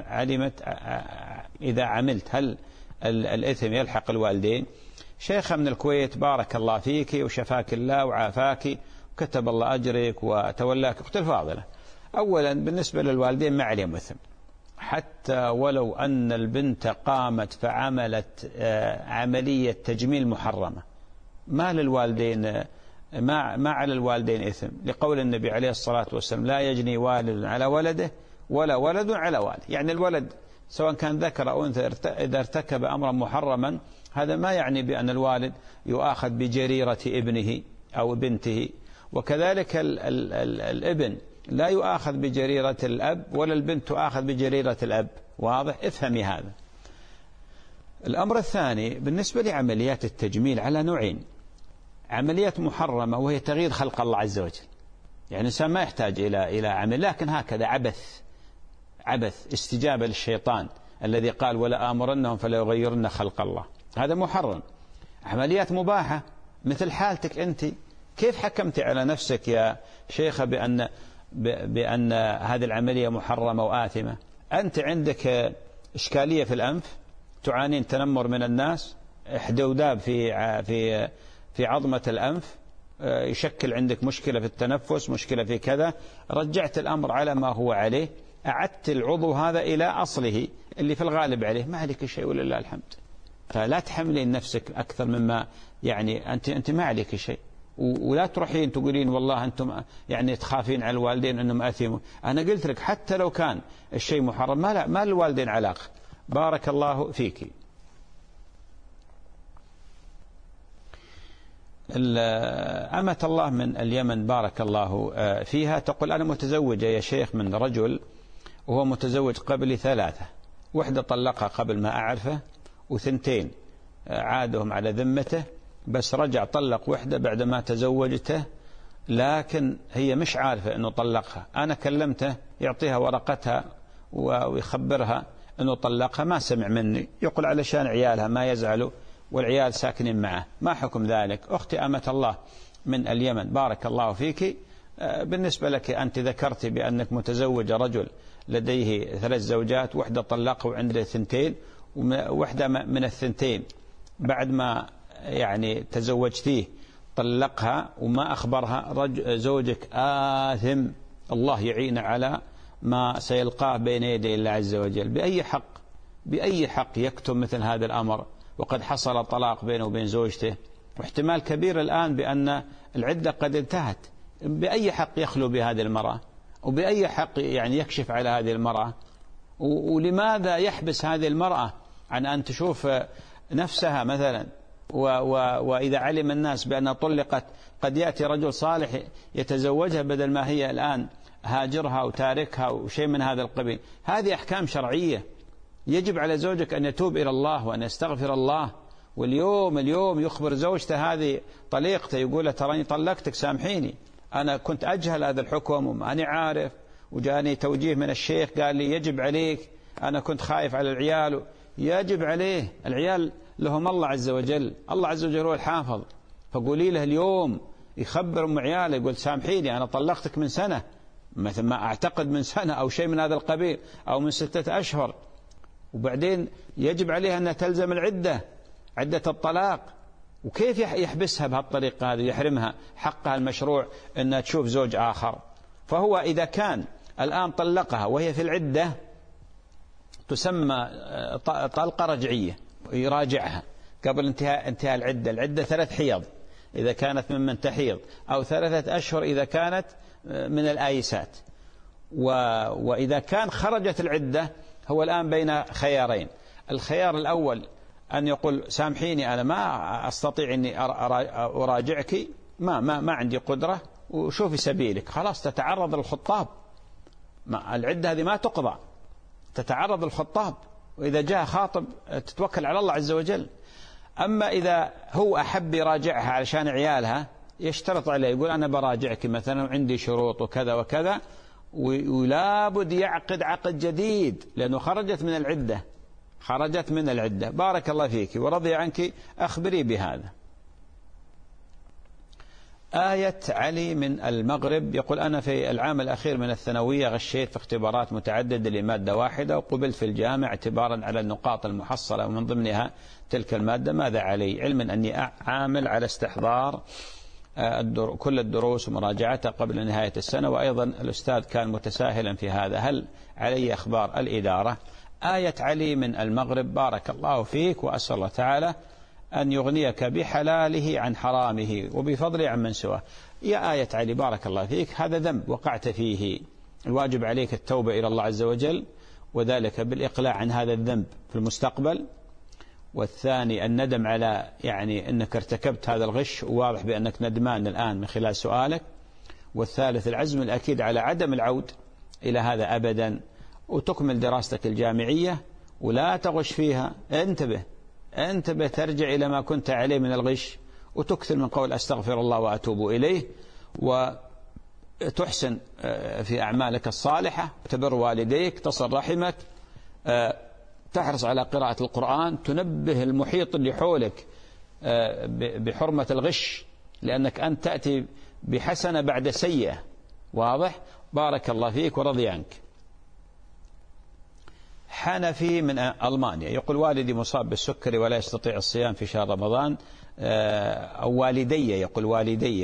إذا عملت هل الإثم يلحق الوالدين؟ شيخة من الكويت بارك الله فيك وشفاك الله وعافاك وكتب الله أجرك وتولاك. أختي الفاضلة، أولا بالنسبة للوالدين ما عليهم إثم، حتى ولو أن البنت قامت فعملت عملية تجميل محرمة، ما للوالدين ما على الوالدين إثم، لقول النبي عليه الصلاة والسلام: لا يجني والد على ولده ولا ولد على والد. يعني الولد سواء كان ذكر أو أنثى إذا ارتكب أمرا محرما، هذا ما يعني بأن الوالد يؤاخذ بجريرة ابنه أو بنته، وكذلك الابن لا يؤاخذ بجريرة الأب ولا البنت تؤاخذ بجريرة الأب. واضح؟ افهمي هذا. الأمر الثاني بالنسبة لعمليات التجميل على نوعين: عمليات محرمة وهي تغيير خلق الله عز وجل، يعني الإنسان ما يحتاج إلى عمل، لكن هكذا عبث استجابة للشيطان الذي قال: ولا آمرنهم فلا يغيرن خلق الله، هذا محرم. عمليات مباحة مثل حالتك أنت، كيف حكمت على نفسك يا شيخة بأن هذه العملية محرمة وآثمة؟ أنت عندك إشكالية في الأنف، تعانين تنمر من الناس، حدوداب في عظمة الأنف، يشكل عندك مشكلة في التنفس، مشكلة في كذا، رجعت الأمر على ما هو عليه، أعدت العضو هذا إلى أصله اللي في الغالب عليه، ما عليك شيء ولله الحمد. فلا تحملين نفسك أكثر مما يعني أنت ما عليك شيء، ولا تروحين تقولين والله أنتم يعني تخافين على الوالدين أنهم أثموا. أنا قلت لك حتى لو كان الشيء محرم ما الوالدين علاقة. بارك الله فيك. أمة الله من اليمن بارك الله فيها تقول أنا متزوجة يا شيخ من رجل وهو متزوج قبل 3، واحدة طلقها قبل ما أعرفه، و2 عادهم على ذمته، بس رجع طلق واحدة بعد ما تزوجته، لكن هي مش عارفة أنه طلقها. أنا كلمته يعطيها ورقتها ويخبرها أنه طلقها، ما سمع مني، يقول علشان عيالها ما يزعلوا والعيال ساكنين معه. ما حكم ذلك؟ أختي أمة الله من اليمن بارك الله فيك، بالنسبة لك أنت ذكرتي بأنك متزوجة رجل لديه 3 زوجات، واحدة طلقها وعنده 2، وواحدة من ال2 بعد ما يعني تزوجتيه طلقها وما أخبرها، زوجك آثم، الله يعين على ما سيلقاه بين يدي الله عز وجل. بأي حق يكتم مثل هذا الأمر وقد حصل طلاق بينه وبين زوجته، واحتمال كبير الآن بأن العدة قد انتهت؟ بأي حق يخلو بهذه المرأة؟ وبأي حق يعني يكشف على هذه المرأة؟ ولماذا يحبس هذه المرأة عن أن تشوف نفسها مثلا؟ وإذا علم الناس بأنها طلقت قد يأتي رجل صالح يتزوجها بدل ما هي الآن هاجرها وتاركها وشيء من هذا القبيل. هذه أحكام شرعية، يجب على زوجك أن يتوب إلى الله وأن يستغفر الله. واليوم يخبر زوجته هذه طليقته، يقول تراني طلقتك سامحيني، أنا كنت أجهل هذا الحكم وماني عارف، وجاني توجيه من الشيخ قال لي يجب عليك، أنا كنت خايف على العيال. يجب عليه، العيال لهم الله عز وجل، الله عز وجل هو الحافظ. فقولي له اليوم يخبر أم عياله يقول سامحيني أنا طلقتك من سنة، مثل ما أعتقد من سنة أو شيء من هذا القبيل، أو من 6 أشهر، وبعدين يجب عليها أن تلزم عدة الطلاق. وكيف يحبسها بهالطريقة هذه، يحرمها حقها المشروع أن تشوف زوج آخر؟ فهو إذا كان الآن طلقها وهي في العدة تسمى طلقة رجعية، يراجعها قبل انتهاء العدة 3 حيض إذا كانت ممن تحيض، أو 3 أشهر إذا كانت من الآيسات. وإذا كان خرجت العدة هو الآن بين خيارين. الخيار الأول أن يقول سامحيني أنا ما أستطيع أني أراجعك، ما عندي قدرة، وشوفي سبيلك، خلاص تتعرض للخطاب. العدة هذه ما تقضى، تتعرض للخطاب، وإذا جاء خاطب تتوكل على الله عز وجل. أما إذا هو أحب يراجعها علشان عيالها، يشترط عليه يقول أنا براجعك مثلا وعندي شروط وكذا وكذا، ولا بد يعقد عقد جديد لأنه خرجت من العدة. بارك الله فيك ورضي عنك، أخبري بهذا. آية علي من المغرب يقول أنا في العام الأخير من الثانوية غشيت في اختبارات متعددة لمادة واحدة وقبلت في الجامعة اعتبارا على النقاط المحصلة ومن ضمنها تلك المادة، ماذا علي؟ علما أني عامل على استحضار كل الدروس ومراجعتها قبل نهاية السنة، وأيضا الأستاذ كان متساهلا في هذا، هل علي أخبار الإدارة؟ آية علي من المغرب بارك الله فيك، وأسأل الله تعالى أن يغنيك بحلاله عن حرامه وبفضله عن من سواه. يا آية علي بارك الله فيك، هذا ذنب وقعت فيه، الواجب عليك التوبة إلى الله عز وجل، وذلك بالإقلاع عن هذا الذنب في المستقبل. والثاني الندم على يعني أنك ارتكبت هذا الغش، وواضح بأنك ندمان الآن من خلال سؤالك. والثالث العزم الأكيد على عدم العود إلى هذا أبدا، وتكمل دراستك الجامعية ولا تغش فيها. انتبه ترجع إلى ما كنت عليه من الغش، وتكثر من قول أستغفر الله وأتوب إليه، وتحسن في أعمالك الصالحة، تبر والديك، تصل رحمك، تحرص على قراءة القرآن، تنبه المحيط اللي حولك بحرمة الغش، لأنك أنت تأتي بحسنة بعد سيئة. واضح؟ بارك الله فيك ورضي عنك. حنفي من ألمانيا يقول والدي مصاب بالسكري ولا يستطيع الصيام في شهر رمضان، أو والدي، يقول والدي،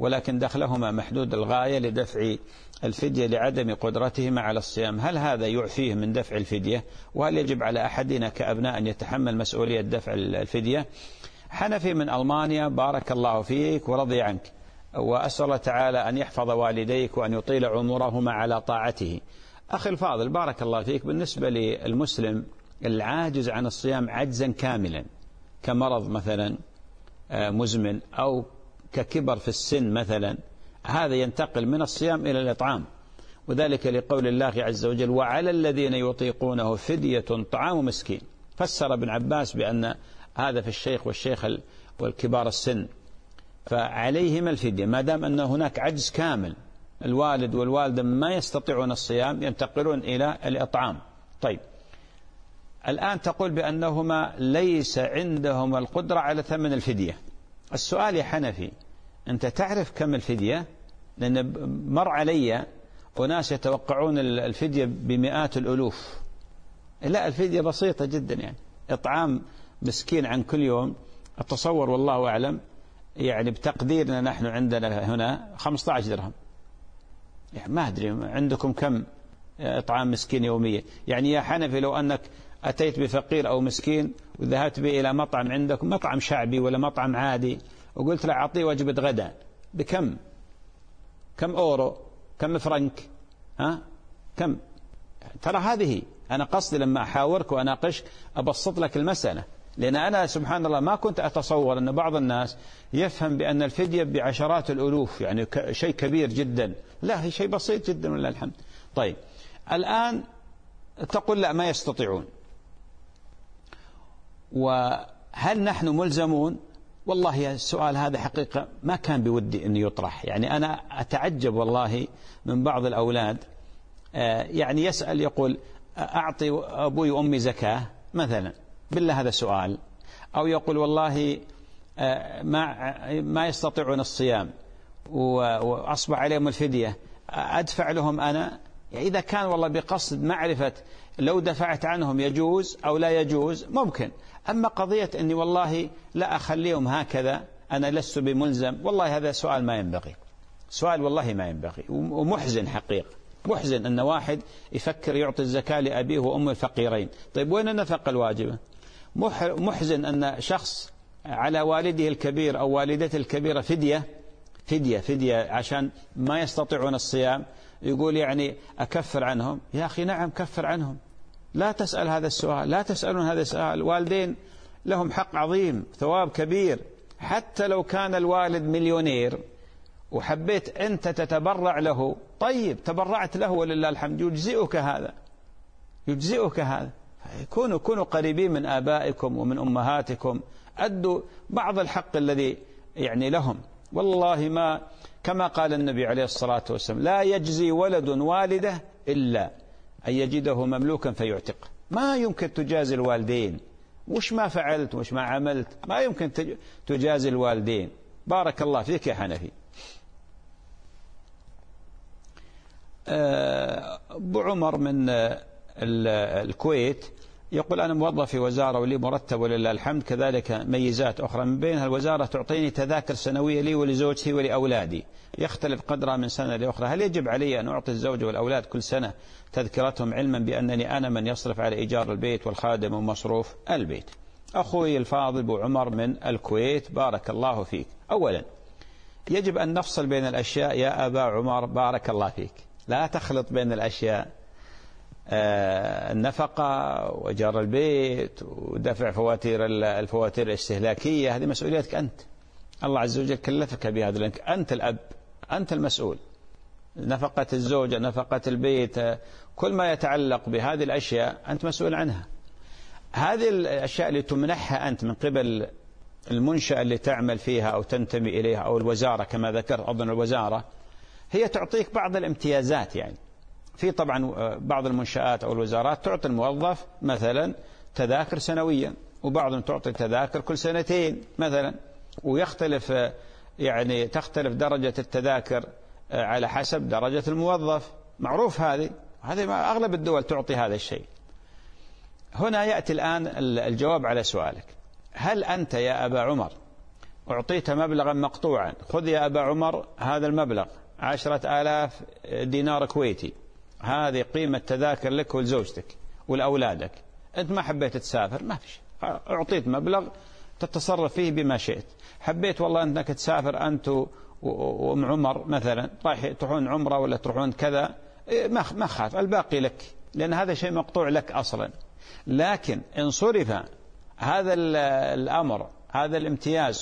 ولكن دخلهما محدود الغاية لدفع الفدية لعدم قدرتهما على الصيام، هل هذا يعفيه من دفع الفدية؟ وهل يجب على أحدنا كأبناء أن يتحمل مسؤولية دفع الفدية؟ حنفي من ألمانيا، بارك الله فيك ورضي عنك، وأسأل الله تعالى أن يحفظ والديك وأن يطيل عمرهما على طاعته. أخي الفاضل بارك الله فيك، بالنسبة للمسلم العاجز عن الصيام عجزا كاملا كمرض مثلا مزمن أو ككبر في السن مثلا، هذا ينتقل من الصيام إلى الإطعام، وذلك لقول الله عز وجل: وعلى الذين يطيقونه فدية طعام مسكين. فسر ابن عباس بأن هذا في الشيخ والشيخ والكبار السن، فعليهما الفدية ما دام أن هناك عجز كامل، الوالد والوالدة ما يستطيعون الصيام ينتقلون إلى الإطعام. طيب الآن تقول بأنهما ليس عندهما القدرة على ثمن الفدية. السؤال يا حنفي، أنت تعرف كم الفدية؟ لأن مر علي أناس يتوقعون الفدية بمئات الألوف. لا، الفدية بسيطة جدا، يعني إطعام مسكين عن كل يوم. أتصور والله أعلم يعني بتقديرنا نحن عندنا هنا 15 درهم، يعني ما أدري عندكم كم إطعام مسكين يوميا. يعني يا حنفي لو أنك أتيت بفقير أو مسكين وذهبت به إلى مطعم عندكم، مطعم شعبي ولا مطعم عادي، وقلت له أعطيه وجبة غداء، بكم؟ كم أورو؟ كم فرنك؟ كم؟ ترى هذه أنا قصدي لما أحاورك وأناقشك أبسط لك المسألة، لأن أنا سبحان الله ما كنت أتصور أن بعض الناس يفهم بأن الفدية بعشرات الألوف، يعني شيء كبير جدا. لا، هي شيء بسيط جدا ولله الحمد. طيب الآن تقول لا ما يستطيعون، وهل نحن ملزمون؟ والله السؤال هذا حقيقة ما كان بودي أن يطرح. يعني أنا أتعجب والله من بعض الأولاد، يعني يسأل يقول أعطي أبوي وأمي زكاة مثلا، بالله هذا سؤال؟ أو يقول والله ما يستطيعون الصيام وأصبح عليهم الفدية، أدفع لهم أنا؟ يعني إذا كان والله بقصد معرفة لو دفعت عنهم يجوز أو لا يجوز ممكن، أما قضية أني والله لا أخليهم هكذا أنا لست بملزم، والله هذا سؤال ما ينبغي، سؤال والله ما ينبغي، ومحزن حقيقة، محزن أن واحد يفكر يعطي الزكاة لأبيه وأمه الفقيرين. طيب وين النفقة الواجبة؟ محزن أن شخص على والده الكبير أو والدته الكبيرة فدية عشان ما يستطيعون الصيام، يقول يعني أكفر عنهم. يا أخي نعم كفر عنهم، لا تسأل هذا السؤال، لا تسألون هذا السؤال. الوالدين لهم حق عظيم، ثواب كبير، حتى لو كان الوالد مليونير وحبيت أنت تتبرع له، طيب تبرعت له ولله الحمد، يجزئك هذا. كونوا قريبين من آبائكم ومن أمهاتكم، أدوا بعض الحق الذي يعني لهم. والله ما كما قال النبي عليه الصلاة والسلام: لا يجزي ولد والده إلا أن يجده مملوكا فيعتق. ما يمكن تجازي الوالدين، وش ما فعلت وش ما عملت، ما يمكن تجازي الوالدين. بارك الله فيك يا حنفي. أبو عمر من الكويت يقول: أنا موظف في وزارة ولي مرتب ولله الحمد، كذلك ميزات أخرى، من بينها الوزارة تعطيني تذاكر سنوية لي ولزوجتي ولأولادي، يختلف قدرها من سنة لأخرى، هل يجب علي أن أعطي الزوجة والأولاد كل سنة تذكرتهم، علما بأنني أنا من يصرف على إيجار البيت والخادم ومصروف البيت؟ أخوي الفاضل أبو عمر من الكويت، بارك الله فيك. أولا يجب أن نفصل بين الأشياء يا أبا عمر، بارك الله فيك، لا تخلط بين الأشياء. النفقة وإيجار البيت ودفع الفواتير الاستهلاكية، هذه مسؤوليتك أنت، الله عز وجل كلفك بهذا، لأنك أنت الأب، أنت المسؤول. نفقة الزوجة، نفقة البيت، كل ما يتعلق بهذه الأشياء أنت مسؤول عنها. هذه الأشياء اللي تمنحها أنت من قبل المنشأة اللي تعمل فيها أو تنتمي إليها أو الوزارة، كما ذكرت أظن الوزارة هي تعطيك بعض الامتيازات. يعني في طبعا بعض المنشآت أو الوزارات تعطي الموظف مثلا تذاكر سنويا، وبعضهم تعطي تذاكر كل سنتين مثلا، ويختلف يعني تختلف درجة التذاكر على حسب درجة الموظف، معروف هذه ما أغلب الدول تعطي هذا الشيء. هنا يأتي الآن الجواب على سؤالك: هل أنت يا أبا عمر أعطيت مبلغا مقطوعا، خذ يا أبا عمر هذا المبلغ 10,000 دينار كويتي، هذه قيمة تذاكر لك ولزوجتك ولأولادك، أنت ما حبيت تسافر ما فيش، أعطيت مبلغ تتصرف فيه بما شئت. حبيت والله أنك تسافر أنت وأم عمر مثلا تروحون عمرة ولا تروحون كذا، ما خاف، الباقي لك، لأن هذا شيء مقطوع لك أصلا. لكن إن صرف هذا الأمر، هذا الامتياز،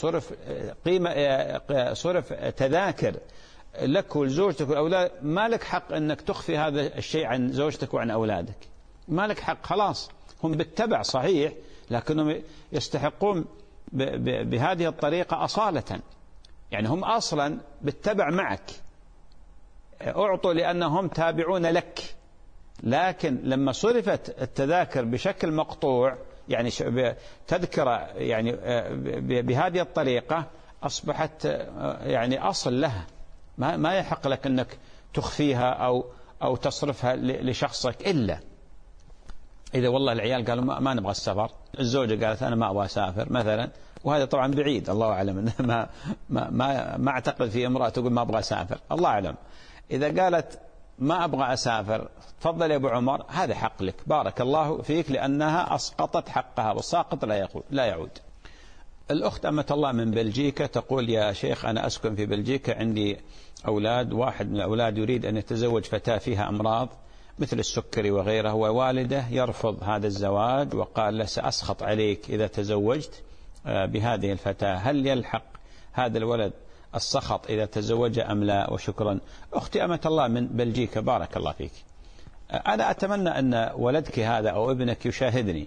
صرف تذاكر لك ولزوجتك والأولاد، ما لك حق أنك تخفي هذا الشيء عن زوجتك وعن أولادك، ما لك حق، خلاص هم بالتبع صحيح، لكنهم يستحقون بهذه الطريقة أصالة، يعني هم أصلا بالتبع معك، أعطوا لأنهم تابعون لك. لكن لما صرفت التذاكر بشكل مقطوع، يعني تذكرة يعني بهذه الطريقة، أصبحت يعني أصل لها، ما يحق لك أنك تخفيها أو تصرفها لشخصك، إلا إذا والله العيال قالوا ما نبغى السفر، الزوجة قالت أنا ما أبغى أسافر مثلا، وهذا طبعا بعيد الله أعلم، ما أعتقد في امرأة تقول ما أبغى أسافر، الله أعلم. إذا قالت ما أبغى أسافر تفضل يا أبو عمر، هذا حق لك، بارك الله فيك، لأنها أسقطت حقها، والساقط لا يعود. الأخت أمة الله من بلجيكا تقول يا شيخ أنا أسكن في بلجيكا، عندي أولاد، واحد من الأولاد يريد أن يتزوج فتاة فيها أمراض مثل السكري وغيره، ووالده يرفض هذا الزواج وقال له سأسخط عليك إذا تزوجت بهذه الفتاة، هل يلحق هذا الولد السخط إذا تزوج أم لا؟ وشكرا. أختي أمة الله من بلجيكا بارك الله فيك، أنا أتمنى أن ولدك هذا أو ابنك يشاهدني.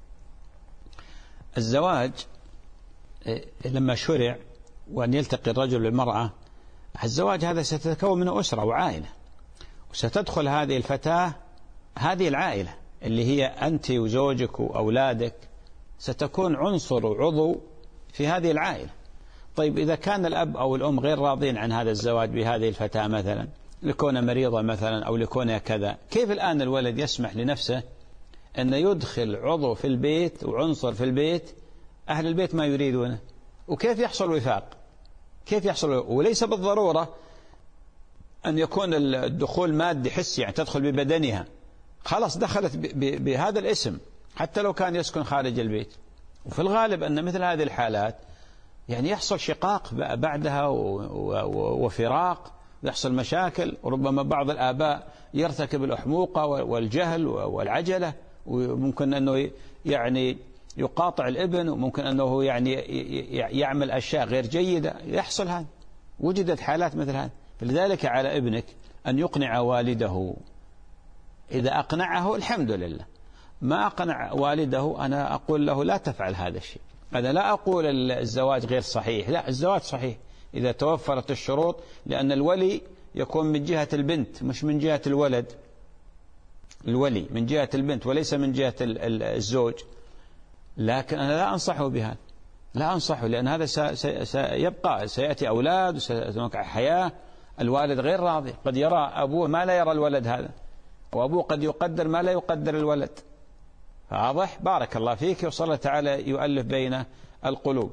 الزواج لما شرع وأن يلتقي الرجل بالمرأة، الزواج هذا ستتكون من أسرة وعائلة، وستدخل هذه الفتاة هذه العائلة اللي هي أنت وزوجك وأولادك، ستكون عنصر وعضو في هذه العائلة. طيب إذا كان الأب أو الأم غير راضين عن هذا الزواج بهذه الفتاة مثلا، لكونها مريضة مثلا أو لكونها كذا، كيف الآن الولد يسمح لنفسه أن يدخل عضو في البيت وعنصر في البيت أهل البيت ما يريدونه؟ وكيف يحصل وفاق؟ كيف يحصل؟ وليس بالضرورة أن يكون الدخول مادي حسي، يعني تدخل ببدنها، خلاص دخلت بهذا الاسم، حتى لو كان يسكن خارج البيت. وفي الغالب أن مثل هذه الحالات يعني يحصل شقاق بعدها وفراق، يحصل مشاكل، وربما بعض الآباء يرتكب الأحموقة والجهل والعجلة، وممكن أنه يعني يقاطع الابن، وممكن أنه يعني يعمل أشياء غير جيدة، يحصل هذا، وجدت حالات مثل هذا. فلذلك على ابنك أن يقنع والده، إذا أقنعه الحمد لله، ما أقنع والده أنا أقول له لا تفعل هذا الشيء. أنا لا أقول الزواج غير صحيح، لا، الزواج صحيح إذا توفرت الشروط، لأن الولي يكون من جهة البنت مش من جهة الولد، الولي من جهة البنت وليس من جهة الزوج. لكن أنا لا أنصحه بهذا، لا أنصحه، لأن هذا سيبقى، سيأتي أولاد وسيتوقع حياة، الوالد غير راضي، قد يرى أبوه ما لا يرى الولد هذا، وأبوه قد يقدر ما لا يقدر الولد. واضح؟ بارك الله فيك، وصلى الله تعالى يؤلف بين القلوب.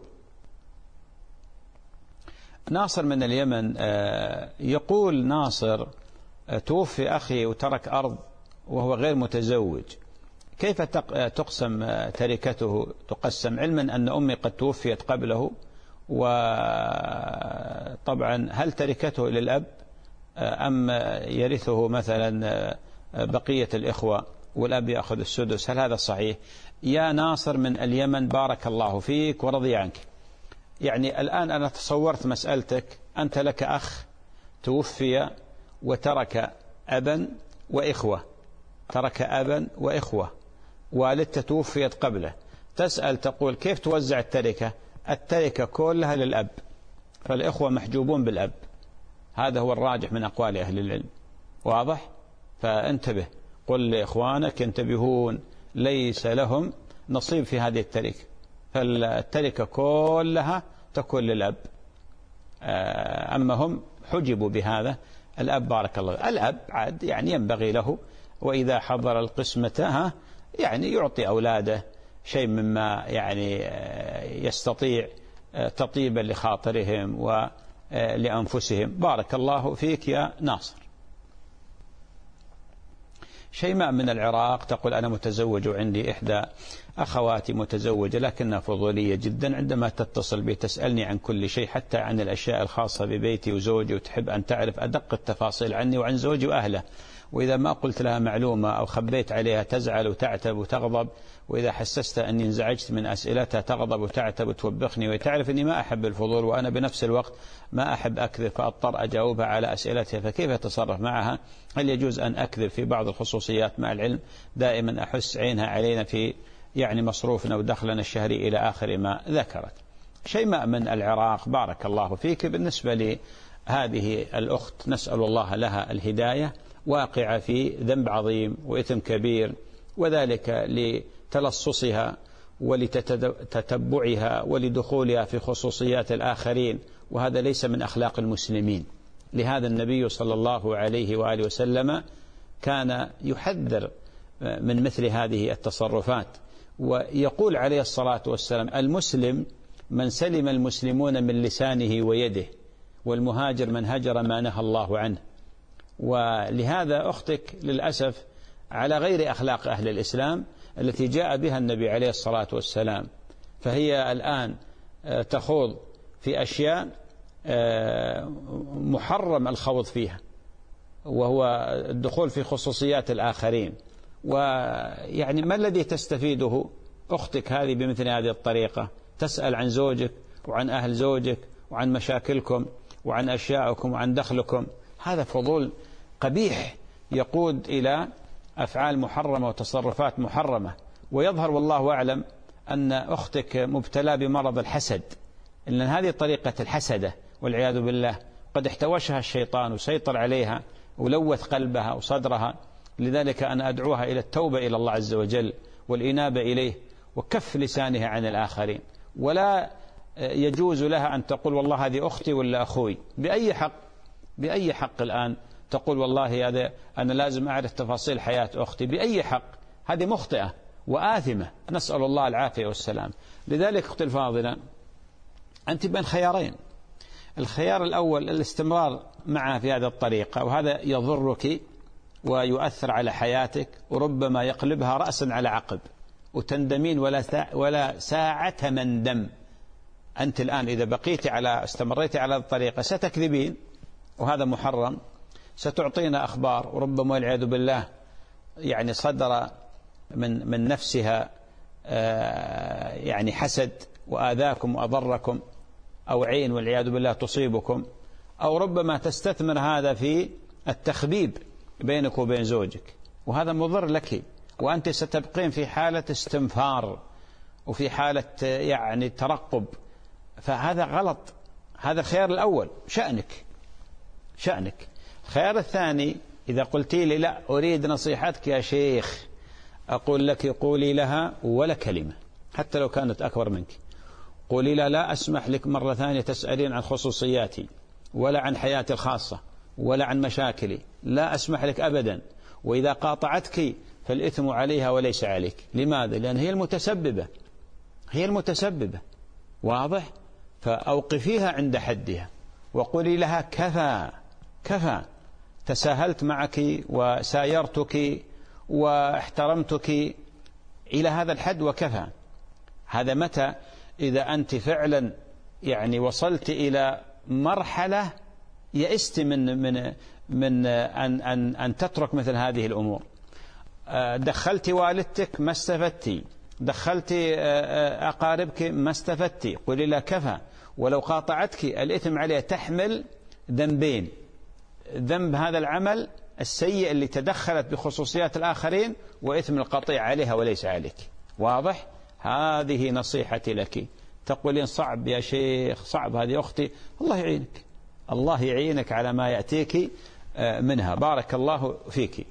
ناصر من اليمن يقول ناصر توفي أخي وترك أرض وهو غير متزوج، كيف تقسم تركته؟ تقسم علما أن أمي قد توفيت قبله، وطبعا هل تركته للأب أم يرثه مثلا بقية الإخوة والأب يأخذ السدس؟ هل هذا صحيح؟ يا ناصر من اليمن بارك الله فيك ورضي عنك، يعني الآن أنا تصورت مسألتك، أنت لك أخ توفي وترك أبا وإخوة، ترك أبا وإخوة، والدته توفيت قبله، تسأل تقول كيف توزع التركة؟ التركة كلها للأب، فالإخوة محجوبون بالأب، هذا هو الراجح من أقوال أهل العلم. واضح؟ فانتبه، قل لإخوانك ينتبهون، ليس لهم نصيب في هذه التركة، فالتركة كلها تكون للأب، أما هم حجبوا بهذا الأب. بارك الله، الأب عاد يعني ينبغي له، وإذا حضر القسمة يعني يعطي أولاده شيء مما يعني يستطيع تطيبا لخاطرهم ولأنفسهم. بارك الله فيك يا ناصر. شيماء من العراق تقول: أنا متزوج وعندي إحدى أخواتي متزوجة لكنها فضولية جدا، عندما تتصل بي تسألني عن كل شيء حتى عن الأشياء الخاصة ببيتي وزوجي، وتحب أن تعرف أدق التفاصيل عني وعن زوجي وأهله، وإذا ما قلت لها معلومة أو خبيت عليها تزعل وتعتب وتغضب، وإذا حسست أني انزعجت من أسئلتها تغضب وتعتب وتوبخني، وتعرف أني ما أحب الفضول وأنا بنفس الوقت ما أحب أكذب، فأضطر أجاوبها على أسئلتها، فكيف أتصرف معها؟ هل يجوز أن أكذب في بعض الخصوصيات مع العلم دائما أحس عينها علينا في مصروفنا ودخلنا الشهري إلى آخر ما ذكرت. شيماء من العراق بارك الله فيك. بالنسبة لهذه الأخت نسأل الله لها الهداية، واقعة في ذنب عظيم وإثم كبير، وذلك لتلصصها ولتتبعها ولدخولها في خصوصيات الآخرين، وهذا ليس من أخلاق المسلمين. لهذا النبي صلى الله عليه وآله وسلم كان يحذر من مثل هذه التصرفات، ويقول عليه الصلاة والسلام: المسلم من سلم المسلمون من لسانه ويده، والمهاجر من هجر ما نهى الله عنه. ولهذا أختك للأسف على غير أخلاق أهل الإسلام التي جاء بها النبي عليه الصلاة والسلام، فهي الآن تخوض في أشياء محرم الخوض فيها، وهو الدخول في خصوصيات الآخرين. ويعني ما الذي تستفيده أختك هذه بمثل هذه الطريقة؟ تسأل عن زوجك وعن أهل زوجك وعن مشاكلكم وعن أشياءكم وعن دخلكم. هذا فضول قبيح يقود إلى أفعال محرمة وتصرفات محرمة. ويظهر والله أعلم أن أختك مبتلى بمرض الحسد، إن هذه طريقة الحسدة والعياذ بالله قد احتوشها الشيطان وسيطر عليها ولوث قلبها وصدرها. لذلك أنا أدعوها إلى التوبة إلى الله عز وجل والإنابة إليه وكف لسانها عن الآخرين. ولا يجوز لها أن تقول والله هذه أختي ولا أخوي. بأي حق الآن تقول والله هذا أنا لازم أعرف تفاصيل حياة أختي؟ بأي حق؟ هذه مخطئة وآثمة، نسأل الله العافية والسلام. لذلك أختي الفاضلة أنت بين خيارين: الخيار الأول الاستمرار معها في هذه الطريقة، وهذا يضرك ويؤثر على حياتك، وربما يقلبها رأسا على عقب وتندمين ولا ساعة مندم. أنت الآن إذا استمريت على الطريقة ستكذبين، وهذا محرم، ستعطينا أخبار، وربما والعياذ بالله يعني صدر من نفسها يعني حسد وآذاكم وأضركم، أو عين والعياذ بالله تصيبكم، أو ربما تستثمر هذا في التخبيب بينك وبين زوجك، وهذا مضر لك، وأنت ستبقين في حالة استنفار وفي حالة يعني ترقب، فهذا غلط. هذا الخيار الأول، شأنك. الخيار الثاني إذا قلتي لي لا أريد نصيحتك يا شيخ، أقول لك قولي لها ولا كلمة حتى لو كانت أكبر منك، قولي لها لا أسمح لك مرة ثانية تسألين عن خصوصياتي ولا عن حياتي الخاصة ولا عن مشاكلي، لا أسمح لك أبدا، وإذا قاطعتك فالإثم عليها وليس عليك. لماذا؟ لأن هي المتسببة. واضح؟ فأوقفيها عند حدها وقولي لها كفى، تساهلت معك وسايرتك واحترمتك إلى هذا الحد وكفى. هذا متى؟ إذا أنت فعلا يعني وصلت إلى مرحلة يئست من أن تترك مثل هذه الأمور. دخلت والدتك ما استفدتي، دخلت أقاربك ما استفدتي، قولي لا كفى. ولو قاطعتك الإثم عليها، تحمل ذنبين: ذنب هذا العمل السيء اللي تدخلت بخصوصيات الآخرين، وإثم القطيع عليها وليس عليك. واضح؟ هذه نصيحتي لك. تقولين صعب يا شيخ، صعب، هذه أختي. الله يعينك على ما يأتيك منها. بارك الله فيك.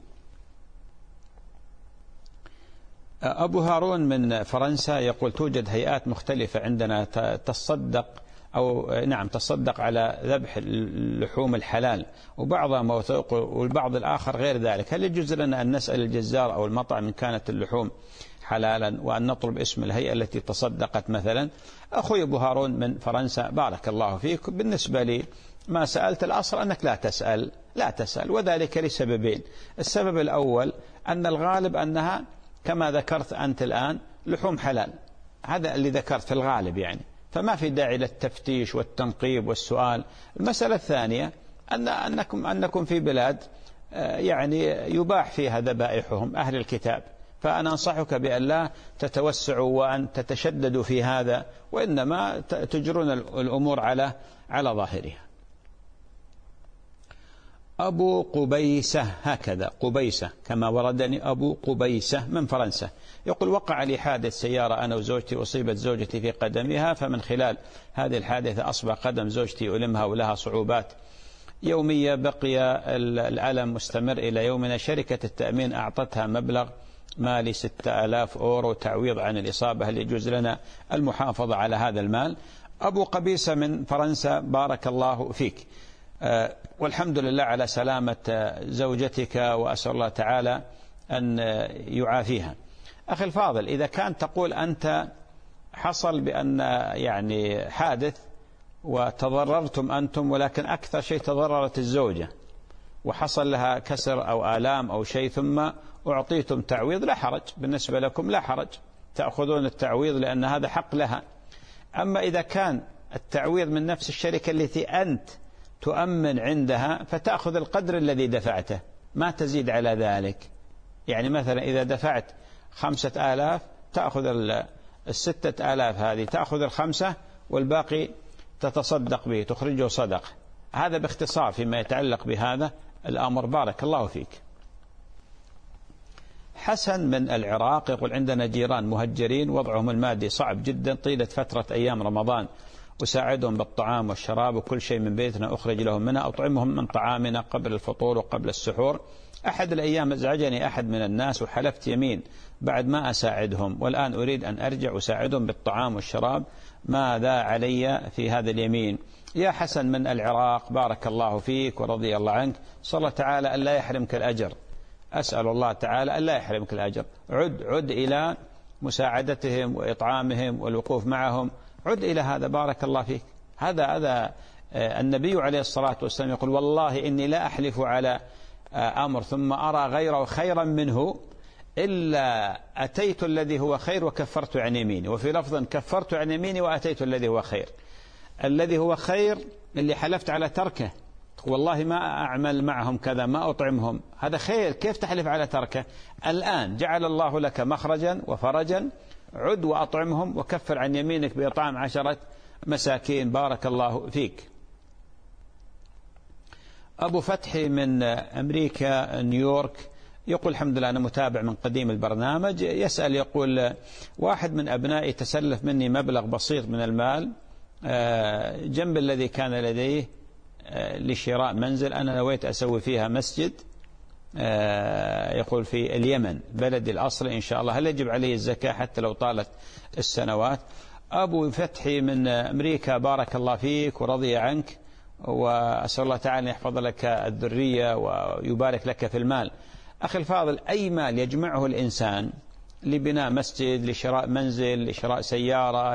أبو هارون من فرنسا يقول: توجد هيئات مختلفة عندنا تصدق أو نعم تصدق على ذبح اللحوم الحلال وبعضها موثوق والبعض الآخر غير ذلك، هل يجوز لنا أن نسأل الجزار أو المطعم إن كانت اللحوم حلالا وأن نطلب اسم الهيئة التي تصدقت مثلا؟ أخوي أبو هارون من فرنسا بارك الله فيك، بالنسبة لي ما سألت الأصل أنك لا تسأل، وذلك لسببين. السبب الأول أن الغالب أنها كما ذكرت أنت الآن لحوم حلال، هذا اللي ذكرت في الغالب يعني، فما في داعي للتفتيش والتنقيب والسؤال. المسألة الثانية أنكم في بلاد يعني يباح فيها ذبائحهم أهل الكتاب، فأنا أنصحك بأن لا تتوسعوا وأن تتشددوا في هذا، وإنما تجرون الأمور على ظاهرها. أبو قبيسة، هكذا قبيسة كما وردني، أبو قبيسة من فرنسا، يقول وقع لي حادث سيارة أنا وزوجتي، أصيبت زوجتي في قدمها، فمن خلال هذه الحادثة أصبح قدم زوجتي يؤلمها ولها صعوبات يومية، بقي الألم مستمر إلى يومنا. شركة التأمين أعطتها مبلغ مالي 6000 أورو تعويض عن الإصابة، هل يجوز لنا المحافظة على هذا المال؟ أبو قبيسة من فرنسا بارك الله فيك، والحمد لله على سلامة زوجتك، وأسأل الله تعالى أن يعافيها. أخي الفاضل، إذا كان تقول أنت حصل بأن يعني حادث وتضررتم أنتم، ولكن أكثر شيء تضررت الزوجة وحصل لها كسر أو آلام أو شيء ثم أعطيتم تعويض، لا حرج بالنسبة لكم، لا حرج، تأخذون التعويض لأن هذا حق لها. أما إذا كان التعويض من نفس الشركة التي أنت تؤمن عندها، فتأخذ القدر الذي دفعته ما تزيد على ذلك. يعني مثلا إذا دفعت 5000 تأخذ 6000 هذه، تأخذ 5 والباقي تتصدق به، تخرجه صدقة. هذا باختصار فيما يتعلق بهذا الأمر. بارك الله فيك. حسن من العراق يقول عندنا جيران مهجرين وضعهم المادي صعب جدا، طيلة فترة أيام رمضان أساعدهم بالطعام والشراب وكل شيء من بيتنا أخرج لهم منه، أطعمهم من طعامنا قبل الفطور وقبل السحور. أحد الأيام أزعجني أحد من الناس وحلفت يمين بعد ما أساعدهم، والآن أريد أن أرجع أساعدهم بالطعام والشراب، ماذا علي في هذا اليمين؟ يا حسن من العراق بارك الله فيك ورضي الله عنك، صلى الله تعالى أن لا يحرمك الأجر، أسأل الله تعالى أن لا يحرمك الأجر. عد إلى مساعدتهم وإطعامهم والوقوف معهم، عد إلى هذا بارك الله فيك. هذا النبي عليه الصلاة والسلام يقول والله إني لا أحلف على أمر ثم أرى غيره خيرا منه إلا أتيت الذي هو خير وكفرت عن يميني، وفي لفظ كفرت عن يميني وأتيت الذي هو خير. الذي هو خير اللي حلفت على تركه، والله ما أعمل معهم كذا، ما أطعمهم، هذا خير، كيف تحلف على تركه؟ الآن جعل الله لك مخرجا وفرجا، عد وأطعمهم وكفر عن يمينك بإطعام 10 مساكين. بارك الله فيك. أبو فتحي من أمريكا نيويورك يقول الحمد لله أنا متابع من قديم البرنامج، يسأل يقول واحد من أبنائي تسلف مني مبلغ بسيط من المال جنب الذي كان لديه لشراء منزل، أنا نويت أسوي فيها مسجد، يقول في اليمن بلد الأصل إن شاء الله، هل يجب عليه الزكاة حتى لو طالت السنوات؟ أبو فتحي من أمريكا بارك الله فيك ورضي عنك، وأسأل الله تعالى أن يحفظ لك الذرية ويبارك لك في المال. أخي الفاضل، أي مال يجمعه الإنسان لبناء مسجد، لشراء منزل، لشراء سيارة،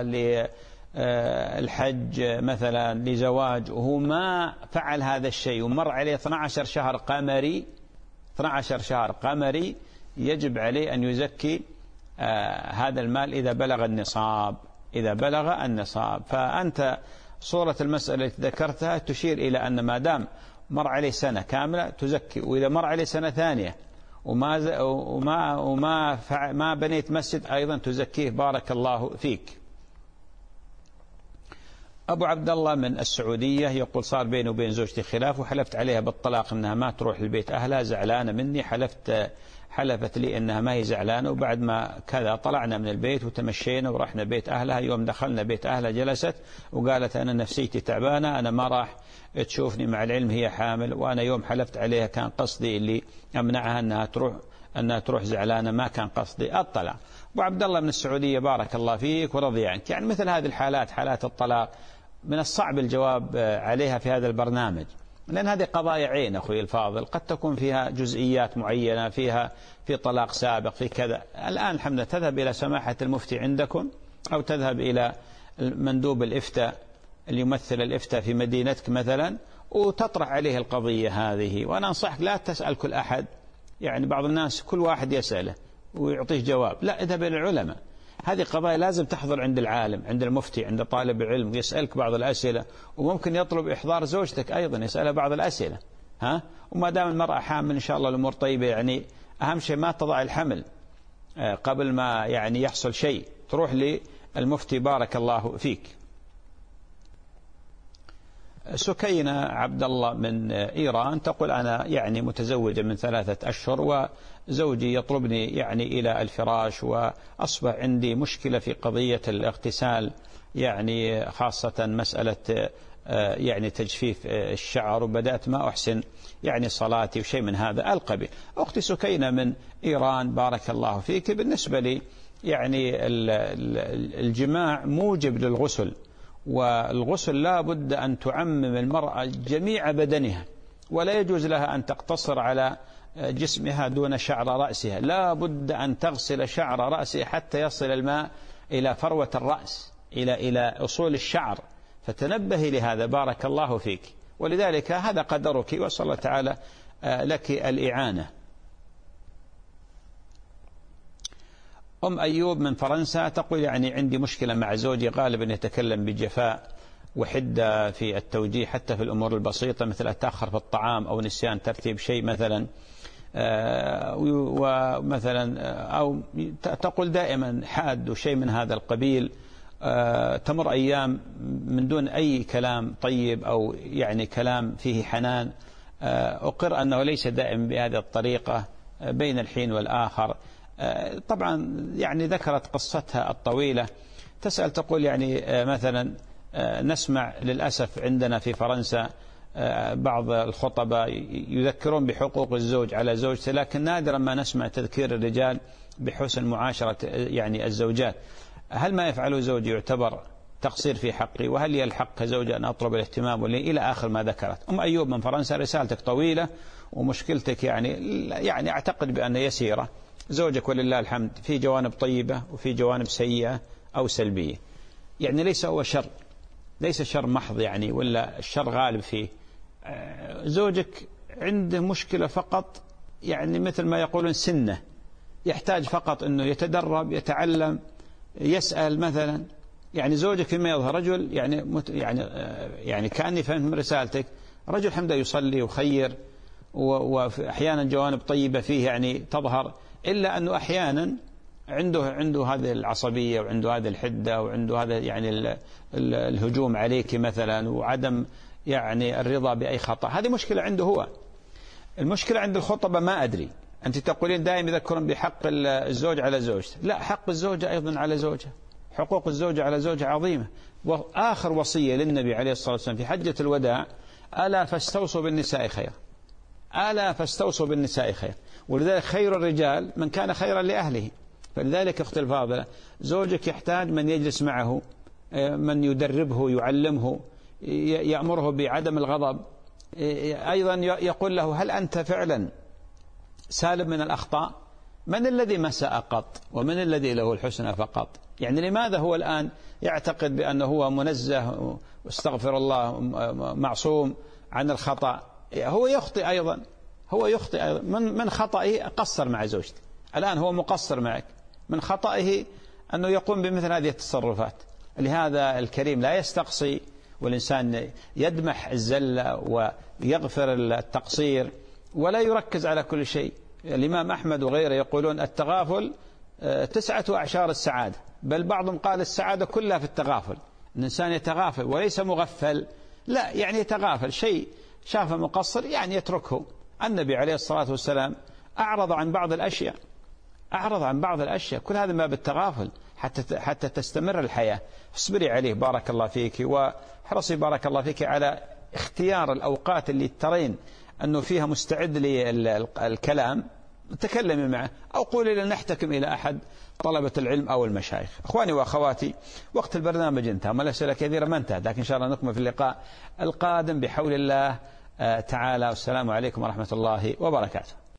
للحج مثلا، لزواج، وهو ما فعل هذا الشيء ومر عليه 12 شهر قمري، 12 شهر قمري، يجب عليه أن يزكي هذا المال إذا بلغ النصاب، إذا بلغ النصاب. فأنت صورة المسألة التي ذكرتها تشير إلى أن ما دام مر عليه سنة كاملة تزكي، وإذا مر عليه سنة ثانية وما بنيت مسجد أيضا تزكيه. بارك الله فيك. أبو عبد الله من السعودية يقول صار بيني وبين زوجتي خلاف وحلفت عليها بالطلاق أنها ما تروح للبيت أهلها، زعلانة مني، حلفت لي أنها ما هي زعلانة، وبعد ما كذا طلعنا من البيت وتمشينا ورحنا بيت أهلها. يوم دخلنا بيت أهلها جلست وقالت أنا نفسيتي تعبانة، أنا ما راح تشوفني، مع العلم هي حامل، وأنا يوم حلفت عليها كان قصدي اللي أمنعها أنها تروح زعلانة، ما كان قصدي الطلاق. أبو عبد الله من السعودية بارك الله فيك ورضي عنك، يعني مثل هذه الحالات، حالات الطلاق من الصعب الجواب عليها في هذا البرنامج، لأن هذه قضايا عين أخوي الفاضل، قد تكون فيها جزئيات معينة، فيها في طلاق سابق في كذا. الآن الحمد لله تذهب إلى سماحة المفتي عندكم، أو تذهب إلى مندوب الإفتاء اللي يمثل الإفتاء في مدينتك مثلا، وتطرح عليه القضية هذه. وأنا أنصحك لا تسأل كل أحد، يعني بعض الناس كل واحد يسأله ويعطيه جواب، لا، اذهب إلى العلماء. هذه قضايا لازم تحضر عند العالم، عند المفتي، عند طالب العلم، ويسألك بعض الأسئلة، وممكن يطلب إحضار زوجتك أيضا يسألها بعض الأسئلة. وما دام المرأة حامل إن شاء الله الأمور طيبة، يعني أهم شيء ما تضع الحمل قبل ما يعني يحصل شيء، تروح للمفتي بارك الله فيك. سكينة عبد الله من إيران تقول أنا يعني متزوجة من 3 أشهر، وزوجي يطلبني يعني إلى الفراش، وأصبح عندي مشكلة في قضية الاغتسال، يعني خاصة مسألة يعني تجفيف الشعر، وبدأت ما أحسن يعني صلاتي وشيء من هذا القبيل. أختي سكينة من إيران بارك الله فيك، بالنسبة لي يعني الجماع موجب للغسل، والغسل لا بد أن تعمم المرأة جميع بدنها، ولا يجوز لها أن تقتصر على جسمها دون شعر رأسها، لا بد أن تغسل شعر رأسها حتى يصل الماء إلى فروة الرأس، إلى أصول الشعر، فتنبهي لهذا بارك الله فيك. ولذلك هذا قدرك، وصلى الله تعالى لك الإعانة. أم أيوب من فرنسا تقول يعني عندي مشكلة مع زوجي، غالبا يتكلم بجفاء وحدة في التوجيه، حتى في الأمور البسيطة مثل التأخر في الطعام أو نسيان ترتيب شيء مثلا، ومثلا أو تقول دائما حاد وشيء من هذا القبيل. تمر أيام من دون أي كلام طيب أو يعني كلام فيه حنان. أقر أنه ليس دائما بهذه الطريقة بين الحين والآخر. طبعا يعني ذكرت قصتها الطويلة، تسأل تقول يعني مثلا نسمع للأسف عندنا في فرنسا بعض الخطباء يذكرون بحقوق الزوج على زوجته، لكن نادرا ما نسمع تذكير الرجال بحسن معاشرة يعني الزوجات. هل ما يفعله زوجي يعتبر تقصير في حقي؟ وهل لي الحق كزوجة أن أطلب الاهتمام إلى آخر ما ذكرت أم أيوب من فرنسا. رسالتك طويلة ومشكلتك يعني أعتقد بأن يسيرة. زوجك ولله الحمد في جوانب طيبة وفي جوانب سيئة أو سلبية، يعني ليس هو شر، ليس شر محض يعني، ولا الشر غالب فيه. زوجك عنده مشكلة فقط، يعني مثل ما يقولون سنة، يحتاج فقط أنه يتدرب، يتعلم، يسأل مثلا. يعني زوجك فيما يظهر رجل يعني كأني فهمت من رسالتك رجل الحمد لله يصلي وخير، وأحيانا جوانب طيبة فيه يعني تظهر، إلا أنه أحيانا عنده هذه العصبية، وعنده هذه الحدة، وعنده هذا يعني الهجوم عليك مثلا، وعدم يعني الرضا بأي خطأ. هذه مشكلة عنده هو. المشكلة عند الخطبة ما أدري. أنت تقولين دائما يذكرون بحق الزوج على زوجته، لا، حق الزوجة أيضا على زوجها، حقوق الزوجة على زوجها عظيمة. وآخر وصية للنبي عليه الصلاة والسلام في حجة الوداع: ألا فاستوصوا بالنساء خير، ألا فاستوصوا بالنساء خير. ولذلك خير الرجال من كان خيرا لأهله. فلذلك أختي الفاضلة، زوجك يحتاج من يجلس معه، من يدربه، يعلمه، يأمره بعدم الغضب، أيضا يقول له: هل أنت فعلا سالم من الأخطاء؟ من الذي ما ساء قط، ومن الذي له الحسنى فقط؟ يعني لماذا هو الآن يعتقد بأنه هو منزه واستغفر الله معصوم عن الخطأ؟ هو يخطئ أيضا، هو يخطئ أيضا. من خطئه قصر مع زوجته، الآن هو مقصر معك. من خطئه أنه يقوم بمثل هذه التصرفات. لهذا الكريم لا يستقصي، والإنسان يدمح الزلة ويغفر التقصير ولا يركز على كل شيء. الإمام أحمد وغيره يقولون: التغافل 9 أعشار السعادة، بل بعضهم قال السعادة كلها في التغافل. الإنسان يتغافل وليس مغفل، لا، يعني يتغافل، شيء شاف مقصر يعني يتركه. النبي عليه الصلاة والسلام أعرض عن بعض الأشياء، أعرض عن بعض الأشياء، كل هذا ما بالتغافل حتى تستمر الحياة. اصبري عليه بارك الله فيك، وحرصي بارك الله فيك على اختيار الأوقات اللي ترين أنه فيها مستعد للكلام، تكلمي معه أو قولي لنا نحتكم إلى أحد طلبة العلم أو المشايخ. أخواني وأخواتي، وقت البرنامج انتهى، الأسئلة كثيرة ما انتهت، لكن إن شاء الله نكمل في اللقاء القادم بحول الله تعالى. والسلام عليكم ورحمة الله وبركاته.